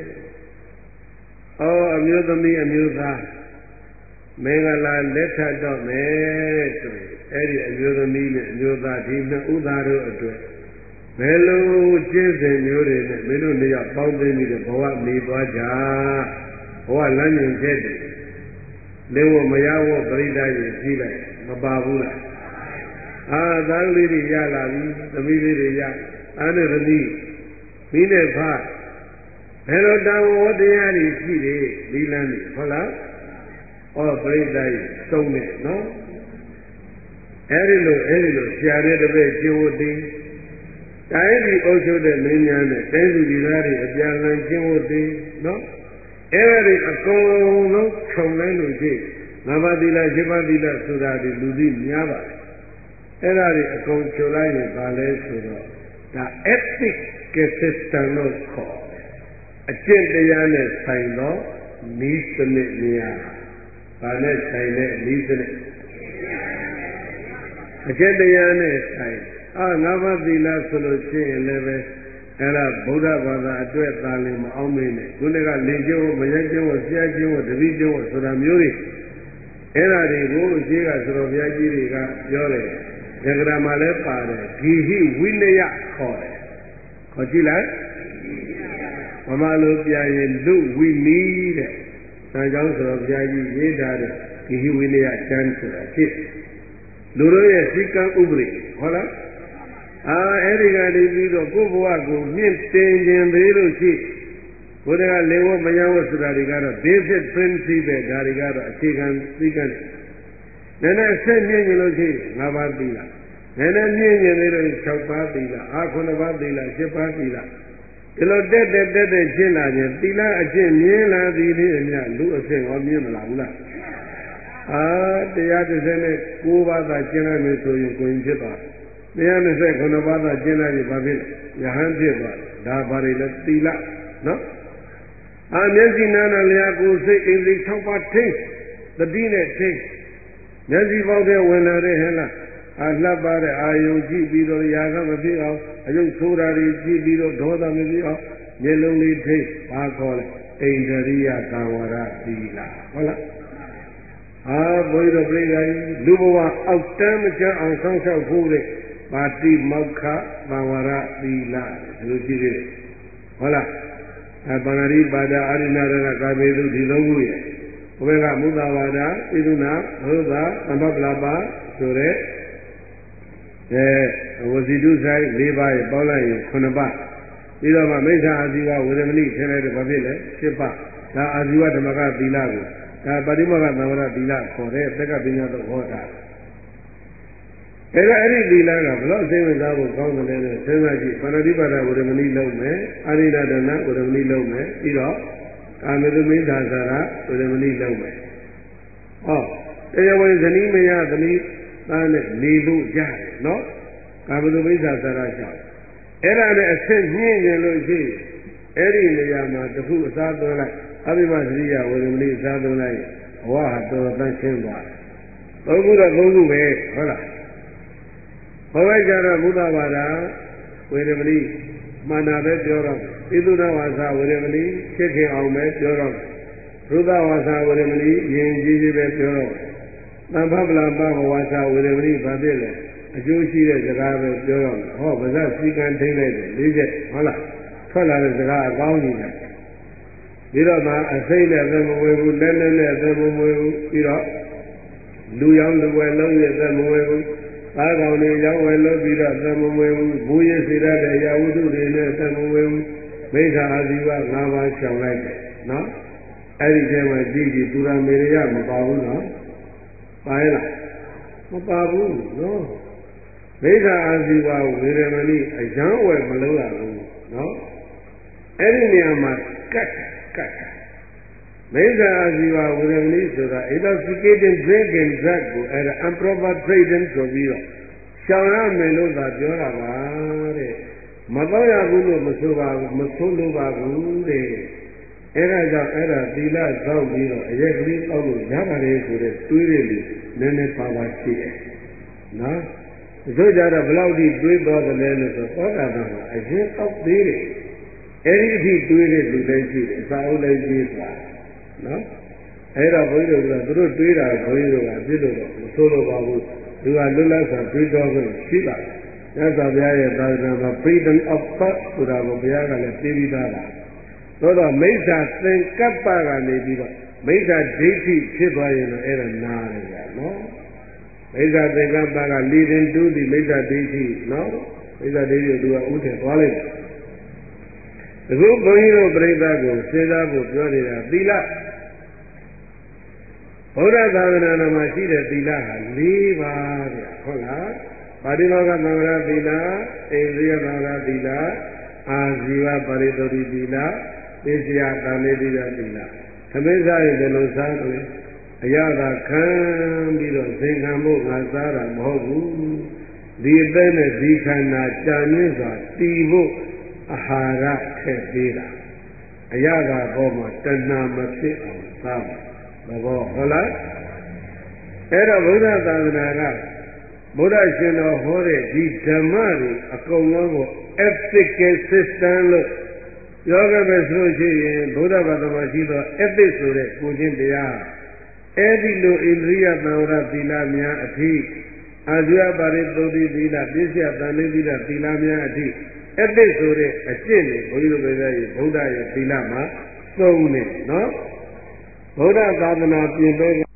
အမျိုးသမီးအမျိုးသားမင်္ဂလာလက်ထပ်တော့မယ်ဆိုရင်အဲ့ဒီအမျိုးသမီးနဲ့အမျိုးသားဒီနှစ်ဦးသားတို့အတွက်ဘယ်လိုကျင့်စဉ်မျိုးတွေနဲ့မင်းတို့နေရာပေါင်းသိပြီးတော့ဘဝနေသွားကြဘဝလမ်းညွှန်ချက်တွေလင်းဝမရဝပရိသတ်ကြီးကြည့်လိုက်မပါဘူးလားသားလေးတွေရလာပြီသမီးလေးတွေရအားနဲ့သမီးမိနဲ့ဖဘယ်လိုတောင်းဝတရားတွေရှိတယ်ဒီလမ်းကြီးဟုတ်လားပရိသတ်ကြီးစုံနေနော်အဲ့ဒီလိုဆရာတဲ့တပည့်ကျိုးသိတိုင်းပြည်အုပ်ချုပ်တဲ့မင်းများနဲ့တိုင်းပြည်ပြည်သားတွေအပြန်လန်ကျင့်ဝတ်သိနော်အဲ့ဒီအကုန်လုံးခြုံလိုက်လို့ရှိငါးပါးသီလ၈ပါးသီလဆိုတာဒီလူသိများပါတယ်အဲ့ဒါတွေအကုန်ခြုံလိုက်ရင်ဘာလဲဆိုတော့ဒါ ethic system လို့ခေါ်တယ်အကျင့်တရားနဲ့ဆိုင်သောနည်းစနစ်များဘာနဲ့ဆိုင်တဲ့နည်းစနစ်အကျင့်တရားနဲ့ဆိုင်ငါးပါးသီလဆိုလို့ရှိရင်လည်းပဲအဲ့ဒါဗုဒ္ဓဘာသာအတွက်သာလင်မအောင်မင်းနဲ့ခုနကလင်ကျိုးမယကျိုးဆရာကျိုးတပည့်ကျိုးဆိုတာမျိုးတွေအဲ့ဒါတွေကိုအရှိကဆိုတော်ဘုရားကြီးတွေကပြောတယ်သက္ကရာမှာလည်းပါတယ်ဂီဟိဝိနယခေါ်တယ်ခေါ်ကြည့်လိုက်ဗမာလိုပြန်ရင်လူဝိနီးတဲ့ဆံကြောင်းဆိုတော်ဘုရားကြီးရေးထားတဲ့ဂီဟိဝိနယကျမ်းဆိုတာဖြစ်လူတို့ရဲ့စိကံဥပဒေဟုတ်လားအဲ့ဒီကနေပြီးတော့ကိုယ့်ဘဝကိုမြင့်တင်ခြင်းသေးလို့ရှိဘုရားကလေဝမယဝဆိုတာတွေကတော့ basic principle ဒါတွေကတော့အခြေခံသိက္ခာနည်းနည်းဆက်မြင့်ရင်လို့ရှိငါးပါးသီလနည်းနည်းမြင့်ရင်လည်း6ပါးသီလ9ပါးသီလ10ပါးသီလဒီလိုတက်ရှင်းလာရင်သီလအကျင့်မြင်လာသည်ဖြင့်အမြလူအဖြစ်ရောမြင်မလာဘူးလား139ပါးသာကျင့်လိုက်မယ်ဆိုရင်ကိုယ်ဖြစ်သွား129ပါးသာကျင့်လိုက်ရင်ဘာဖြစ်လဲယဟန်ဖြစ်သွားဒါဘာတွေလဲသီလနော်မျက်စိနာနာလျာကိုယ်စိတ်အိမ်စိတ်6ပါးထိတ်တတိနဲ့ထိတ်မျက်စိပေါက်တဲ့ဝင်လာတဲ့ဟဲ့လားလှပ်ပါတဲ့အာယုံကြည့်ပြီးတော့ຢာကမဖြစ်အောင်အယုတ်ဆိုးတာတွေကြည့်ပြီးတော့ဒေါသမဖြစ်အောင်မျက်လုံးလေးထိတ်ဘာခေါ်လဲဣန္ဒရိယသံဝရသီလဟုတ်လားဘုန်းကြီးတို့ပြိဿကြီးလူဘဝအောက်တန်းမကျအောင်ဆောင်းလျှောက်ဖို့တဲ့ပါတိမောက္ခသံဝရသီလဒီလိုကြည့်သေးတယ်ဟုတ်လားပါဏာတိပါဒအာရိဏရဏကာမေတုဒီလုံးခုရဲ့ဘုရားကမုသဝါဒဣဒုနာဘုရားသမ္ပပလာပါဆိုတဲ့ဝစီတုဆိုင်၄ပါးရဲ့ပေါင်းလိုက်ရင်9ပါးပြီးတော့မှမိစ္ဆာအာဇီဝဝေရမဏိထင်လိုက်တော့ဘာဖြစ်လဲ10ပါးဒါအာဇီဝဓမ္မကသီလကိုဒါပါတိမောက္ခသံဝရသီလခေါ်တဲ့တက္ကပညာတော့ဟောတာအဲ့ဒီသီလကဘလို့စိတ်ဝင်စားဖို့ကောင်းတယ်လဲစဉ်းစားကြည့်ပါဏာတိပါဒဝေရမဏိလုံးမယ်အာရိဏဒနာဝေရမဏိလုံးမယ်ပြီးတော့ကာမေတုမိစ္ဆာစာရဝေရမဏိလုံးမယ်တရားဝင်ဇနီးမယားသမီးသားနဲ့နေလို့ရတယ်နော်ကာမေတုမိစ္ဆာစာရကြောင့်အဲ့ဒါနဲ့အဆက်ညှင်းရင်လို့ရှိအဲ့ဒီနေရာမှာတခုအစားသွင်းလိုက်အဘိမသရိယဝေရမဏိအစားသွင်းလိုက်ဘဝဟာတော်တန်ရှင်းသွားတယ်သုံးခုတော့သုံးခုပဲဟုတ်လားဘဝကြတော့ဘုဒ္ဓဘာသာဝေရမဏိမာနာပဲပြောတော့ဣသုဒဝါစာဝေရမဏိဖြစ်ခင်အောင်ပဲပြောတော့ရုဒ္ဓဝါစာဝေရမဏိယဉ်ကြီးကြီးပဲပြောတော့သံဖပလာပဝါစာဝေရမဏိဘာဖြစ်လဲအကျိုးရှိတဲ့စကားပဲပြောတော့ဗဇစည်းကံထိမ့်လိုက်တယ်၄ချက်ဟုတ်လားထွက်လာတဲ့စကားအကောင်းကြီးတယ်ပြီးတော့မှအစိမ့်နဲ့သက်မဝေဘူးလက်နဲ့သက်မဝေဘူးပြီးတော့လူရောင်လူဝဲလုံးရဲ့သက်မဝေဘူးသားကောင်တွေရောင်းဝယ်လို့ပြီးတော့သက်မဝေဘူးဘူရစေရတဲ့ရာဝတ္ထုတွေနဲ့သက်မဝေဘူးမိစ္ဆာအာဇီဝ၅ပါးရှောင်လိုက်တယ်နော်အဲ့ဒီထဲမှာကြည့်သူရမေရယမပါဘူးနော်ပါရဲ့လားမပါဘူးနော်မိစ္ဆာအာဇီဝဝေရမဏိအယံဝယ်မလုပ်ရဘူးနော်အဲ့ဒီနေရာမှာကတ်မိစ္ဆာအာဇီဝဝေရမဏိဆိုတာ intoxicating drink and drug ကိုအဲ့ဒါ improper trading ဆိုပြီးတော့ရှောင်ရမယ်လို့သာပြောတာပါတဲ့မတော့ရဘူးလို့မဆိုပါဘူးမဆိုးလို့ပါဘူးတဲ့အဲ့ဒါကြောင့်အဲ့ဒါသီလစောင့်ပြီးတော့အရက်ကလေးတောက်လို့ရပါတယ်ဆိုတဲ့တွေးတဲ့လူနည်းနည်းပါပါရှိတယ်နော်ဒီကြတော့ဘယ်လောက်ထိတွေးသွားတယ်လဲလို့ဆိုသောတာပန်ကအရင်တောက်သေးတယ်အဲ့ဒီအထိတွေးတဲ့လူလည်းရှိတယ်စာအုပ်လည်းရှိသွားနော်အဲ့တော့ဘုန်းကြီးတို့ကသူတို့တွေးတာဘုန်းကြီးတို့ကပြစ်လို့တော့မဆိုးလို့ပါဘူးသူကလွတ်လပ်စွာတွေးတော်ခွင့်ရှိပါတယ်မြတ်စွာဘုရားရဲ့သာသနာမှာ freedom of thought ဆိုတာကိုဘုရားကလည်းသိပြီးသားလားသို့တော့မိစ္ဆာသင်္ကပ္ပကနေပြီးတော့မိစ္ဆာဒိဋ္ဌိဖြစ်သွားရင်တော့အဲ့ဒါနားတယ်ကြာနော်မိစ္ဆာသင်္ကပ္ပကလီရင်တူးသည်မိစ္ဆာဒိဋ္ဌိနော်မိစ္ဆာဒိဋ္ဌိကိုသူကဥထည်သွားလိုက်အခုဘုန်းကြီးတို့ပြိဿကိုစဉ်းစားဖို့ပြောနေတာသီလဘုရားသာသနာတော်မှာရှိတဲ့သီလဟာ၄ပါးဗျဟုတ်လားပါဠိလောကသံဃာသီလအိန္ဒိယသံဃာသီလအာဇီဝပါရိသုတိသီလသေစရာတာမေသီလသီလသမစ္ဆာရဲ့ဘယ်လိုစားလို့အရသာခံပြီးတော့သင်္ကံဖို့ငါစားတာမဟုတ်ဘူးဒီအသက်နဲ့ဒီခန္ဓာကြာမြင့်စွာတည်ဖို့အာဟာရထည့်ပေးတာအရသာပေါ်မှာတဏှာမဖြစ်အောင်စားတယ်ဘောဟုတ်လားအဲ့တော့ဘုရားသာသနာကဘုရားရှင်တော်ဟောတဲ့ဒီဓမ္မတွေအကုန်လုံးကို ethical system လို့ပြောခဲ့ပဲဆိုလို့ရှိရင်ဘုရားဘာသာမှာရှိသော ethics ဆိုတဲ့ကိုချင်းတရားအဲ့ဒီလိုဣန္ဒြိယသံဝရသီလများအထိအာဇဝပါရိသုတိသီလပြည့်စုံတန်လေးသီလသီလများအထိ ethics ဆိုတဲ့အကျင့်တွေဘုရားပဲရဲ့ဘုရားရဲ့သီလမှာသုံးနေနော်ဗုဒ္ဓသာသနာပြင်ပ